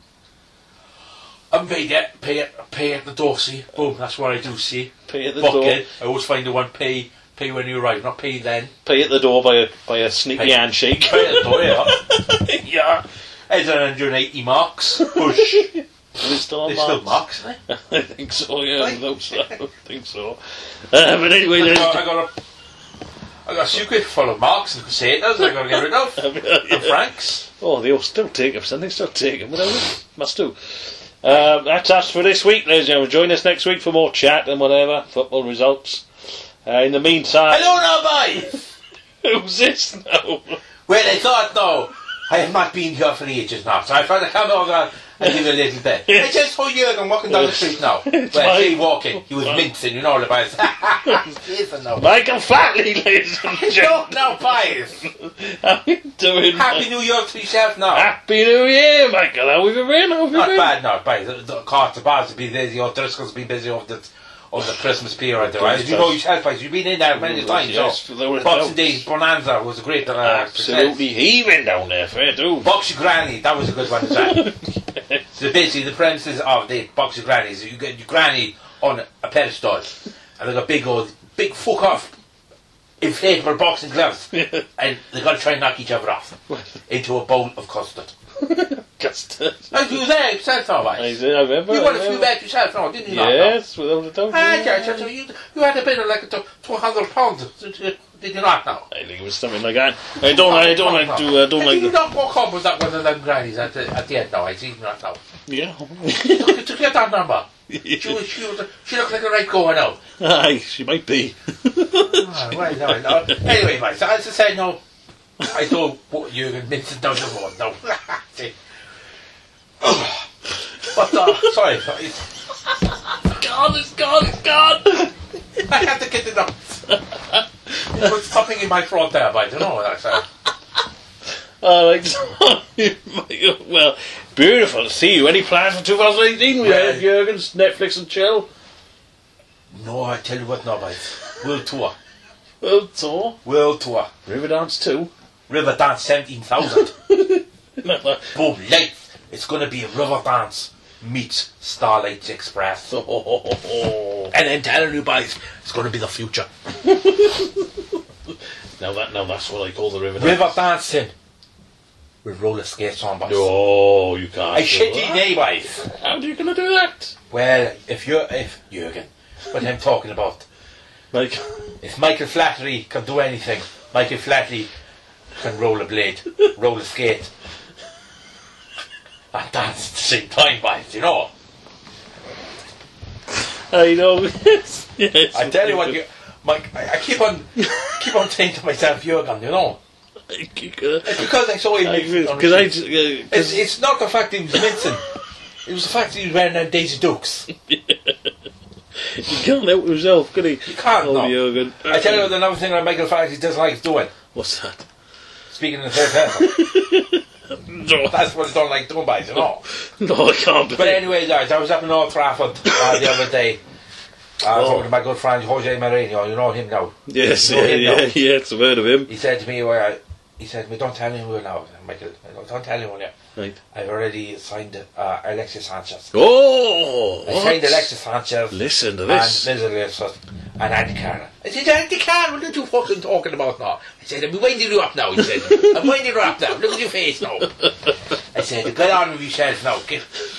C: I haven't paid yet. Pay at, pay at the door, see. Boom, that's what I do, see.
B: Pay at the
C: Book
B: door.
C: it. I always find the one pay pay when you arrive, not pay then.
B: Pay at the door by a by a sneaky
C: Pay-
B: handshake.
C: Pay at the door, yeah. yeah. It's one hundred eighty marks. Push.
B: Is it still on
C: There's still
B: marks?
C: marks, isn't there?
B: I think so, yeah, I
C: Right.
B: hope so. I think so. Uh, but anyway,
C: I
B: let's
C: got, I got a I got a secret full of marks and crusaders I got to get rid of. And francs.
B: oh, they'll still take them, son. They still take them. Whatever. Must do. Um, that's us for this week, ladies and gentlemen. Join us next week for more chat and whatever. Football results. Uh, in the meantime...
C: Hello now, boys!
B: Who's this now?
C: Well, I thought, no, I have not been here for ages now, so I thought I'd come over and give you a little bit. I just saw Jürgen walking down the street now. Well, I say walking, he was mincing, you know, the boys. Listen now.
B: Michael Flatley, ladies and
C: Hello
B: gentlemen.
C: now, boys!
B: How you doing,
C: Happy
B: Mike?
C: New Year to yourself now.
B: Happy New Year, Michael. How have you been? How have you
C: Not
B: been?
C: bad now, boys. The, the court, the bars have been busy, or Driscoll's been busy over the, over the Christmas period. Right? As you know yourself, boys, you've been in there many times.
B: Yes,
C: so.
B: there were
C: Boxing
B: doubts.
C: Day Bonanza was a great uh,
B: Absolutely
C: success.
B: heaving down there, fair do.
C: Box your granny, that was a good one as well. So basically the premises of the box your grannies, you get your granny on a pedestal and they got big old, big fuck off inflatable boxing gloves and they got to try and knock each other off into a bowl of custard.
B: Custard.
C: And you were there yourself now,
B: I
C: right?
B: did, I remember.
C: You
B: I
C: won a few
B: remember.
C: back yourself now, didn't you? not, no?
B: Yes, without a doubt.
C: Ah,
B: yeah.
C: yeah, so you, you had a bit of like a two hundred pounds, did you not now?
B: I think it was something like that. I don't, I don't like to, uh, don't
C: And
B: like
C: did you
B: the...
C: not walk up with that one of them grannies at the, at the end now, I see not now.
B: Yeah.
C: to, to get that number. She, was, she, was, she looked like a right going out.
B: Aye, she might be.
C: Oh, well, no, no. Anyway, mate, so as I said, no, I thought what Jürgen Vincent does the one, no. See. But, uh, sorry, sorry.
B: God, it's gone, it's gone.
C: I had to get it out. There was something in my throat there, but I don't know what I said.
B: Oh, like, well, beautiful to see you. Any plans for two thousand eighteen? We
C: Well-
B: had Jurgen's Netflix and chill.
C: No, I tell you what, no, mate. World tour.
B: World tour.
C: World tour.
B: Riverdance too.
C: River Dance seventeen thousand. Boom, lights. It's going to be a River Dance meets Starlight Express.
B: Oh.
C: And I'm telling you, boys, it's going to be the future.
B: Now that, now that's what I call the Riverdance.
C: River dancing with roller skates on, boys.
B: No, you can't.
C: I
B: do
C: shit you
B: that.
C: nay, boys.
B: How are you going to do that?
C: Well, if you're, if, Jürgen, what I'm talking about,
B: Like,
C: if Michael Flatley can do anything, Michael Flatley can roll a blade, roll a skate, and dance at the same time, boys, you know.
B: I know. yes, yes.
C: I tell you what, you, Mike, I, I keep on, keep on saying to myself, Jürgen, you know. It's because I saw him. on
B: Because
C: the
B: I,
C: street.
B: uh,
C: It's, it's not the fact that he was mincing. It was the fact that he was wearing them Daisy Dukes.
B: he can't help himself, can he?
C: You can't,
B: Oh,
C: no.
B: Jürgen.
C: I tell you what, another thing that Michael Flatley doesn't like doing.
B: What's that?
C: Speaking in the third person.
B: No,
C: That's what I don't like doing, boys, you know.
B: no, I can't.
C: But anyway, guys, I was up in Old Trafford uh, the other day. I was
B: Oh.
C: talking to my good friend Jose Mourinho. You know him now.
B: yes,
C: You know
B: yeah,
C: him now.
B: yeah, yeah, it's a word of him.
C: He said to me, well, he said to me, don't tell anyone now, Michael. Don't tell anyone yet.
B: Right.
C: I've already signed uh, Alexis Sanchez.
B: Oh,
C: I
B: what?
C: signed Alexis Sanchez.
B: Listen to
C: And
B: this.
C: Mister Lewis and Andy Carroll. I said, Andy Carroll, what are you fucking talking about now? I said, I'm winding you up now, he said. I'm winding you up now. Look at your face now. I said, get on with yourself now. Get...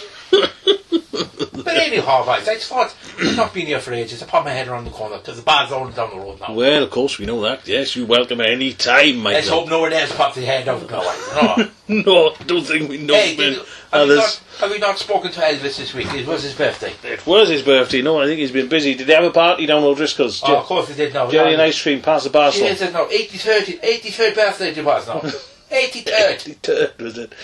C: But anyhow, guys, I thought, I've not been here for ages. I put my head around the corner because the bar's only down the road now.
B: Well, of course, we know that. Yes, you're welcome at any time,
C: Let's
B: Michael.
C: hope no one else pops their head out now. You know?
B: No, I don't think we know.
C: Hey,
B: man.
C: did you, have, we
B: Others-
C: not, have we not spoken to Elvis this week? It was his birthday.
B: It was his birthday. No, I think he's been busy. Did they have a party down O'Driscoll's?
C: Oh, of course he did now.
B: Jelly and
C: Yeah.
B: ice cream, pass the parcel.
C: Yes, it now. eighty-third, eighty-third birthday it was now. eighty-third.
B: Turd, was it?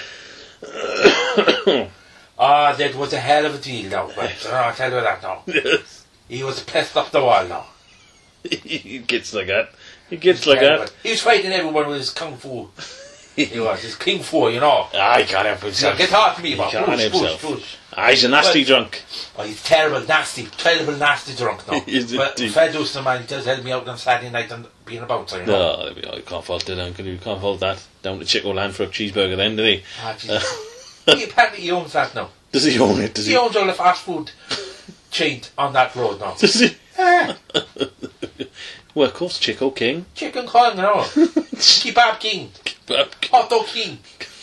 C: Ah, that was a hell of a deal now, but oh, I'll tell you that now.
B: Yes.
C: He was pissed off the wall now.
B: He gets like that. He gets like that.
C: He was fighting everyone with his kung fu. He was. He's King Four, you know.
B: Ah, he can't help
C: So
B: himself.
C: get off me,
B: He
C: man.
B: can't
C: Push,
B: himself.
C: push, push.
B: Ah, he's a nasty
C: Well-
B: drunk.
C: Oh, he's terrible, nasty, terrible, nasty drunk now.
B: He is
C: But
B: indeed.
C: Fred Houston, man, he does help me out on Saturday night and being about, so you know.
B: No, there we are. You can't fault it. Down. You can't fault that. Down to Chico Land for a cheeseburger then, did he?
C: Ah, Jesus. He apparently he owns that now.
B: Does he own it? Does
C: He
B: he?
C: owns all the fast food chain on that road now.
B: Does he?
C: Eh,
B: Well, of course, Chico King.
C: Chicken Kong, you know. Kebab King. Hot Dog King.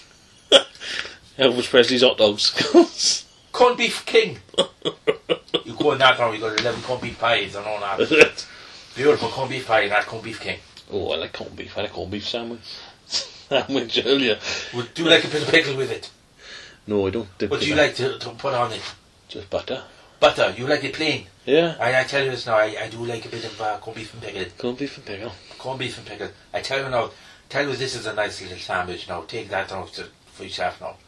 B: Elvis Presley's hot dogs.
C: Corned Beef King. You go in that now, you got eleven corned beef pies and all that. Beautiful corned beef pie and that corned beef king.
B: Oh, I like corned beef. I like corned beef sandwich. Sandwich earlier.
C: Would do you like a bit of pickle with it?
B: No, I don't. dip
C: What do
B: it
C: you
B: back.
C: like to, to put on it?
B: Just butter.
C: Butter. You like it plain?
B: Yeah.
C: I, I tell you this now, I, I do like a bit of uh, corned beef and pickle.
B: Corned beef and pickle.
C: Corned beef and pickle. I tell you now, tell you this is a nice little sandwich now. Take that now to, for yourself now.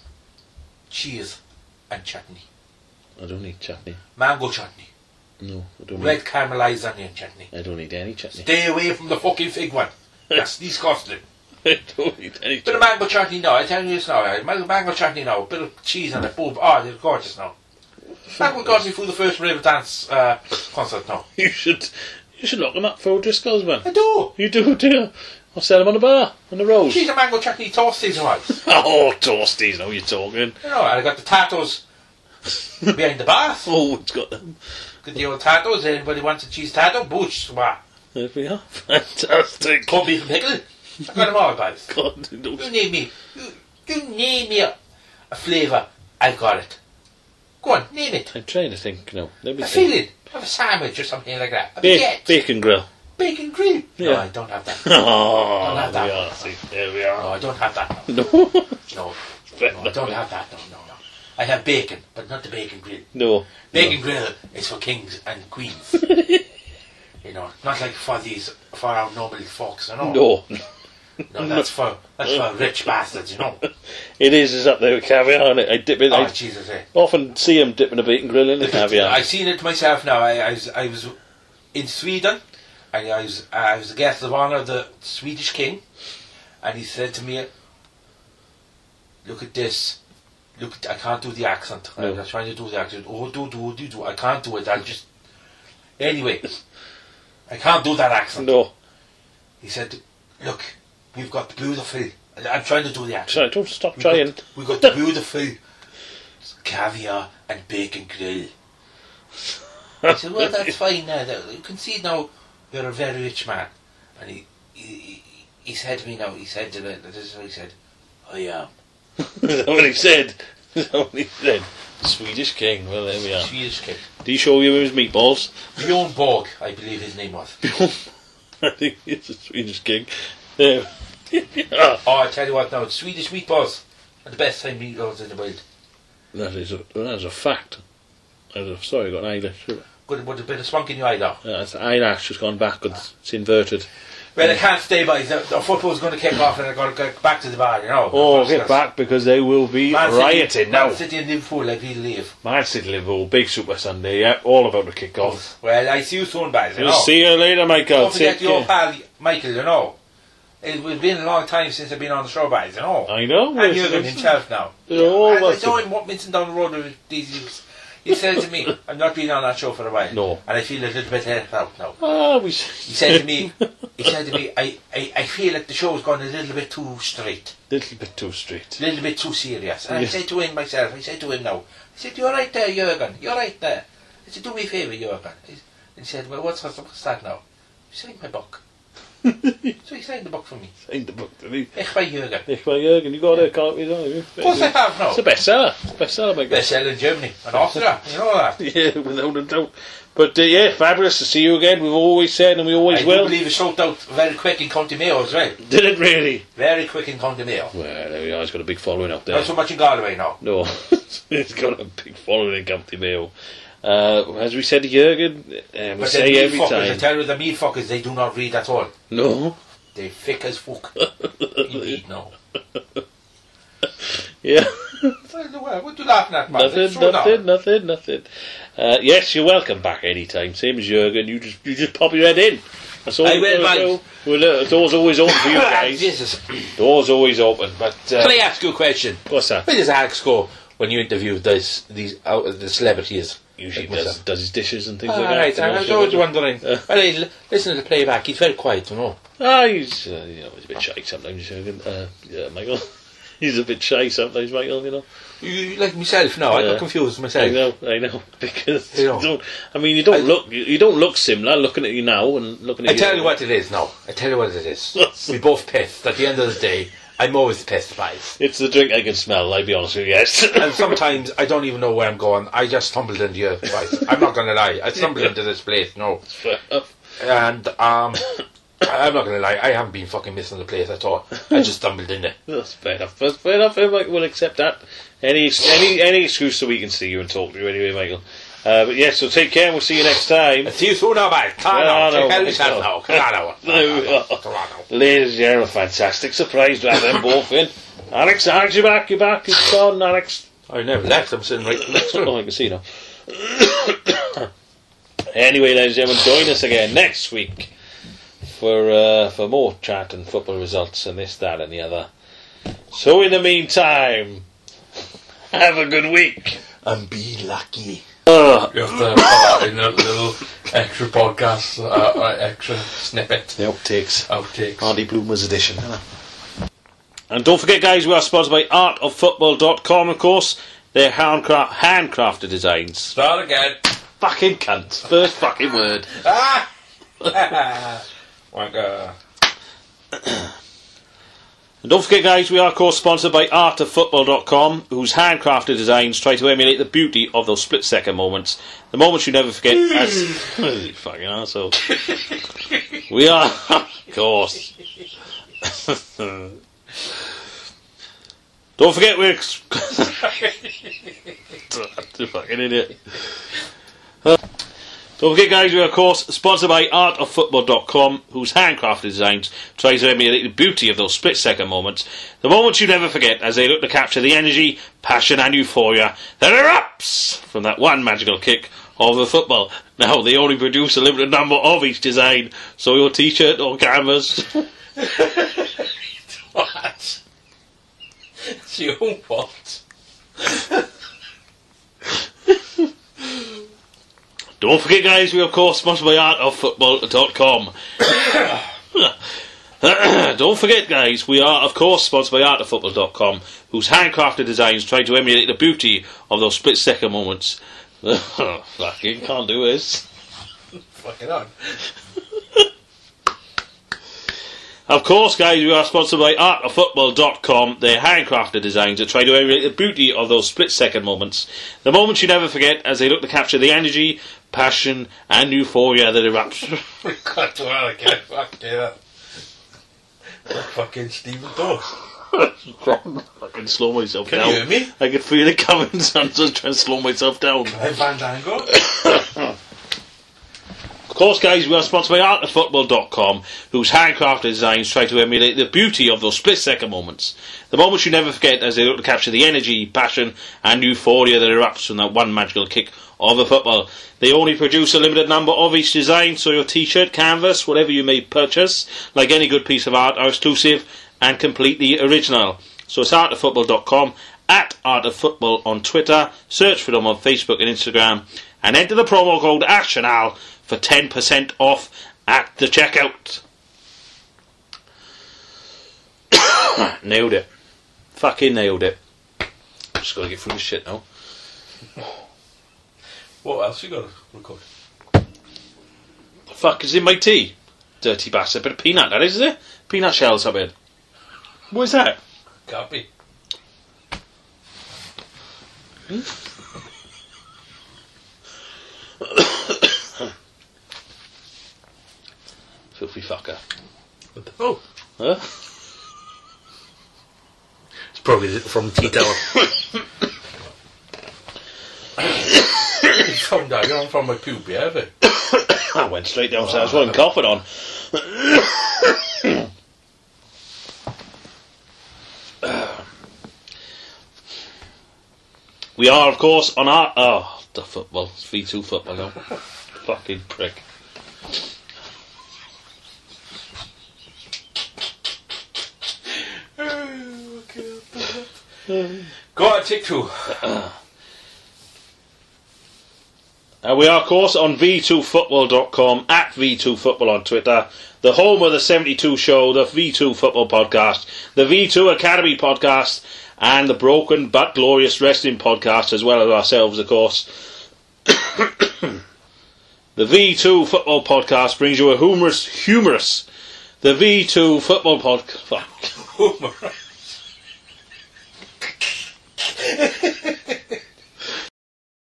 C: Cheese and chutney.
B: I don't need chutney.
C: Mango chutney.
B: No, I don't
C: Red
B: need.
C: caramelized onion chutney.
B: I don't need any chutney.
C: Stay away from the fucking fig one. That's disgusting.
B: I don't need any
C: Bit of
B: chutney.
C: mango chutney now, I tell you this now. uh, Mango, mango chutney now, bit of cheese on it, boom. Oh, they're gorgeous now. That what got me through the first River Dance uh, concert now.
B: You should. You should lock them up for O'Driscoll's, man.
C: I do.
B: You do, do you? I'll sell them on the bar, on the road.
C: Cheese and mango chutney toasties and rice.
B: Oh, toasties, now you're talking.
C: You know, and I got the tattos behind the bar.
B: Oh, it's got them.
C: Got the old tattos. Anybody wants a cheese tatto? Boosh. Wow.
B: There we are. Fantastic.
C: Corned beef and pickle. I got them all, guys.
B: God,
C: You
B: those-
C: name me. You, you name me a, a flavour. I've got it. Go on, name it.
B: I'm trying to think now. Let me
C: A
B: think.
C: filling. Have a sandwich or something like that. A
B: Ba-
C: baguette.
B: bacon grill.
C: Bacon grill. No,
B: Yeah.
C: I don't have that.
B: Oh,
C: Don't have
B: there we
C: that.
B: are. See, there we
C: No,
B: are.
C: I don't have that. No,
B: No.
C: no, no I don't have that. No, no, no. I have bacon, but not the bacon grill.
B: No.
C: Bacon grill is for kings and queens. You know, not like for these for our normal folks. You know.
B: No.
C: No, that's for that's for rich bastards. You know.
B: It is, it's up there with caviar on it. I dip it.
C: Oh
B: I
C: Jesus! Eh.
B: often see him dipping a bacon grill in the caviar.
C: I seen it myself now. I, I was I was in Sweden, and I was I was a guest of honour of the Swedish king, and he said to me, "Look at this. Look, at, I can't do the accent.
B: No.
C: I'm trying to do the accent. Oh, do do do do. I can't do it. I'll just anyway. I can't do that accent."
B: No.
C: He said, "Look, we've got beautiful." I'm trying to do the accent.
B: Sorry, don't stop
C: We've
B: trying.
C: got, we've got beautiful caviar and bacon grill. I said, well, that's fine now. That- You can see now you're a very rich man. And he he, he, he said to me now, he said to me, this is what he said, I am.
B: Is that what he said? Is that what he said? Swedish king. Well, there we are.
C: Swedish king.
B: Did he show you his meatballs?
C: Bjorn Borg, I believe his name was.
B: I think he's a Swedish king. There. Yeah.
C: Oh, I tell you what now, Swedish meatballs are the best time meatballs in the world.
B: That is a, that is a fact. I was- sorry, I got an eyelash.
C: Good, with a bit of spunk in your eye now.
B: Yeah, it's eyelash has gone backwards. It's inverted.
C: Well, I can't stay by. The, the football's going to kick off and I've got to get back to the bar, you know.
B: Oh,
C: That's-
B: get
C: that's-
B: back because they will be
C: Man City-
B: rioting now.
C: Man City and Liverpool, like we leave.
B: Man City Liverpool, big Super Sunday, yeah, all about to kick off.
C: Well, I see you soon, guys. You
B: We'll
C: know.
B: see you later, Michael.
C: Don't forget
B: Take
C: your
B: care.
C: pal, Michael, you know. It, it's been a long time since I've been on the show, guys, you know.
B: I know.
C: And
B: it's-
C: Jürgen
B: it's-
C: himself now.
B: They're all
C: I, I
B: welcome.
C: saw him wa- mincing down the road with these years. He said to me, I'm not being on that show for a while.
B: No.
C: And I feel a little bit left out now.
B: Ah, we.
C: He said to me, he said to me, I, I, I feel like the show's gone a little bit too straight.
B: Little bit too straight.
C: A little bit too serious. And I
B: Yeah.
C: said to him myself, I said to him now, I said, you're right there, Jürgen, you're right there. I said, do me a favour, Jürgen. And he said, well, what's, what's that now? He signed my book. So he signed the book for me.
B: Signed the book, did he?
C: Ich by Jürgen.
B: Ich by Jürgen, you got a copy, don't you?
C: Of course I have now.
B: It's a bestseller. It's a bestseller, Michael.
C: Best seller in Germany and Austria, you know that.
B: Yeah, without a doubt. But uh, yeah, fabulous to see you again. We've always said, and we always
C: I do
B: will.
C: believe it sold out very quick in County Mayo as well.
B: Did it really?
C: Very quick in County Mayo.
B: Well, there we are. He's got a big following out there.
C: Not so much in Galway now.
B: No, he's got a big following in County Mayo. Uh, as we said to Jürgen, uh, we
C: But
B: say
C: the
B: every
C: meat fuckers, I
B: time.
C: tell you, the meat fuckers, they do not read at all.
B: No.
C: They thick as fuck. Indeed, no.
B: Yeah.
C: Well, what are you laughing at, man?
B: Nothing,
C: It's true now.
B: nothing, nothing, nothing. Uh, yes, you're welcome back anytime. Same as Jürgen. You just you just pop your head in. That's all
C: I
B: we
C: will,
B: gotta
C: mate.
B: do. Well, the door's always open for you guys.
C: Jesus.
B: Door's always open. But uh,
C: Can I ask you a question?
B: what's that?
C: Where does Alex go when you interview this, these out the celebrities?
B: Usually
C: Like
B: does,
C: myself?
B: does his dishes and things
C: Ah,
B: like that.
C: right,
B: you know,
C: I was
B: so-
C: always wondering.
B: Uh.
C: Well, I l- listen to the playback. He's very quiet, you know.
B: Ah, he's uh, you know he's a bit shy sometimes. You know, uh, yeah, Michael. He's a bit shy sometimes, Michael. You know.
C: You, like myself now, I
B: Yeah.
C: got confused
B: I
C: myself.
B: know, I know, because
C: You know.
B: you don't, I mean, you don't
C: I-
B: look, you, you don't look similar looking at you now and looking at
C: I
B: you.
C: tell you what it is now. I tell you what it is. We both pissed. At the end of the day, I'm always pissed, guys.
B: It's the drink I can smell. I'll be honest with you, yes.
C: And sometimes I don't even know where I'm going. I just stumbled into you, right? I'm not going to lie. I stumbled into this place, no.
B: Fair enough.
C: And, um, I'm not going to lie. I haven't been fucking missing the place at all. I just stumbled in it.
B: That's fair enough. That's fair enough. eh, Michael, we'll accept that. Any any any excuse so we can see you and talk to you anyway, Michael. Uh, but yes, so take care. and We'll see you next time.
C: See you soon now, mate. Come on
B: Yeah,
C: now.
B: I know,
C: Take care of
B: I
C: yourself
B: know.
C: now. Come on now.
B: There we are.
C: Come on now.
B: Ladies and gentlemen, fantastic surprise to have them both in. Alex, Alex, you're back. You're back. It's gone, Alex.
C: I never left. I'm sitting right next to him.
B: Oh, I can see now. Anyway, ladies and gentlemen, join us again next week for uh, for more chat and football results and this, that, and the other. So, in the meantime, have a good week.
C: And be lucky.
B: Uh,
C: You have to put that in a little extra podcast, uh, uh, extra snippet.
B: the outtakes.
C: Outtakes.
B: Hardy Bloomers edition. And don't forget, guys, we are sponsored by art of football dot com, of course. They're handcraft, handcrafted designs.
C: Start again.
B: Fucking cunt. First fucking word.
C: Ah! Wanker.
B: And don't forget, guys, we are, of course, sponsored by art of football dot com, whose handcrafted designs try to emulate the beauty of those split-second moments. The moments you never forget as... You fucking arsehole. We are, of course... Don't forget we're... You fucking idiot. Uh, Don't forget, guys, we're, of course, sponsored by art of football dot com, whose handcrafted designs try to emulate the beauty of those split-second moments. The moments you never forget as they look to capture the energy, passion and euphoria that erupts from that one magical kick of the football. Now, they only produce a limited number of each design, so your t-shirt or canvas...
C: What? It's your own fault.
B: Don't forget, guys, we are, of course, sponsored by art of football dot com. Don't forget, guys, we are, of course, sponsored by art of football dot com, whose handcrafted designs try to emulate the beauty of those split-second moments. Fucking can't do this.
C: Fucking on.
B: Of course, guys, we are sponsored by art of football dot com, their handcrafted designs that try to emulate the beauty of those split-second moments. The moments you never forget as they look to capture the energy, passion and euphoria that erupts.
C: We can't do that again. Fuck yeah. Fucking Stephen Dawes.
B: I can slow myself
C: Can
B: down.
C: you hear me?
B: I can feel it coming, so I'm just trying to slow myself down.
C: I'm Fandango.
B: Of course, guys, we are sponsored by art of football dot com, whose handcrafted designs try to emulate the beauty of those split-second moments. The moments you never forget as they look to capture the energy, passion and euphoria that erupts from that one magical kick of the football. They only produce a limited number of each design, so your t-shirt, canvas, whatever you may purchase, like any good piece of art, are exclusive and completely original. So it's art of football dot com, at Art of Football on Twitter, search for them on Facebook and Instagram, and enter the promo code ACTIONAL for ten percent off at the checkout. Nailed it. Fucking nailed it. Just gotta get through this shit now.
C: What else you got to record?
B: Fuck is in my tea? Dirty bastard. Bit of peanut, that is, is it? Peanut shells up in. What is that?
C: Can't be.
B: Filthy fucker.
C: What the oh.
B: Huh?
C: It's probably from Tea Tower. It's from that. You're from my pube, yeah, have it?
B: I went straight downstairs. What I'm coughing on. We are, of course, on our... Oh, the football. It's V two football now. Fucking prick.
C: Go on, take two.
B: Uh, we are, of course, on v two football dot com, at v two football on Twitter, the home of the seventy-two show, the V two Football Podcast, the V two Academy Podcast, and the Broken But Glorious Wrestling Podcast, as well as ourselves, of course. The V two Football Podcast brings you a humorous, humorous, the V two Football Podcast.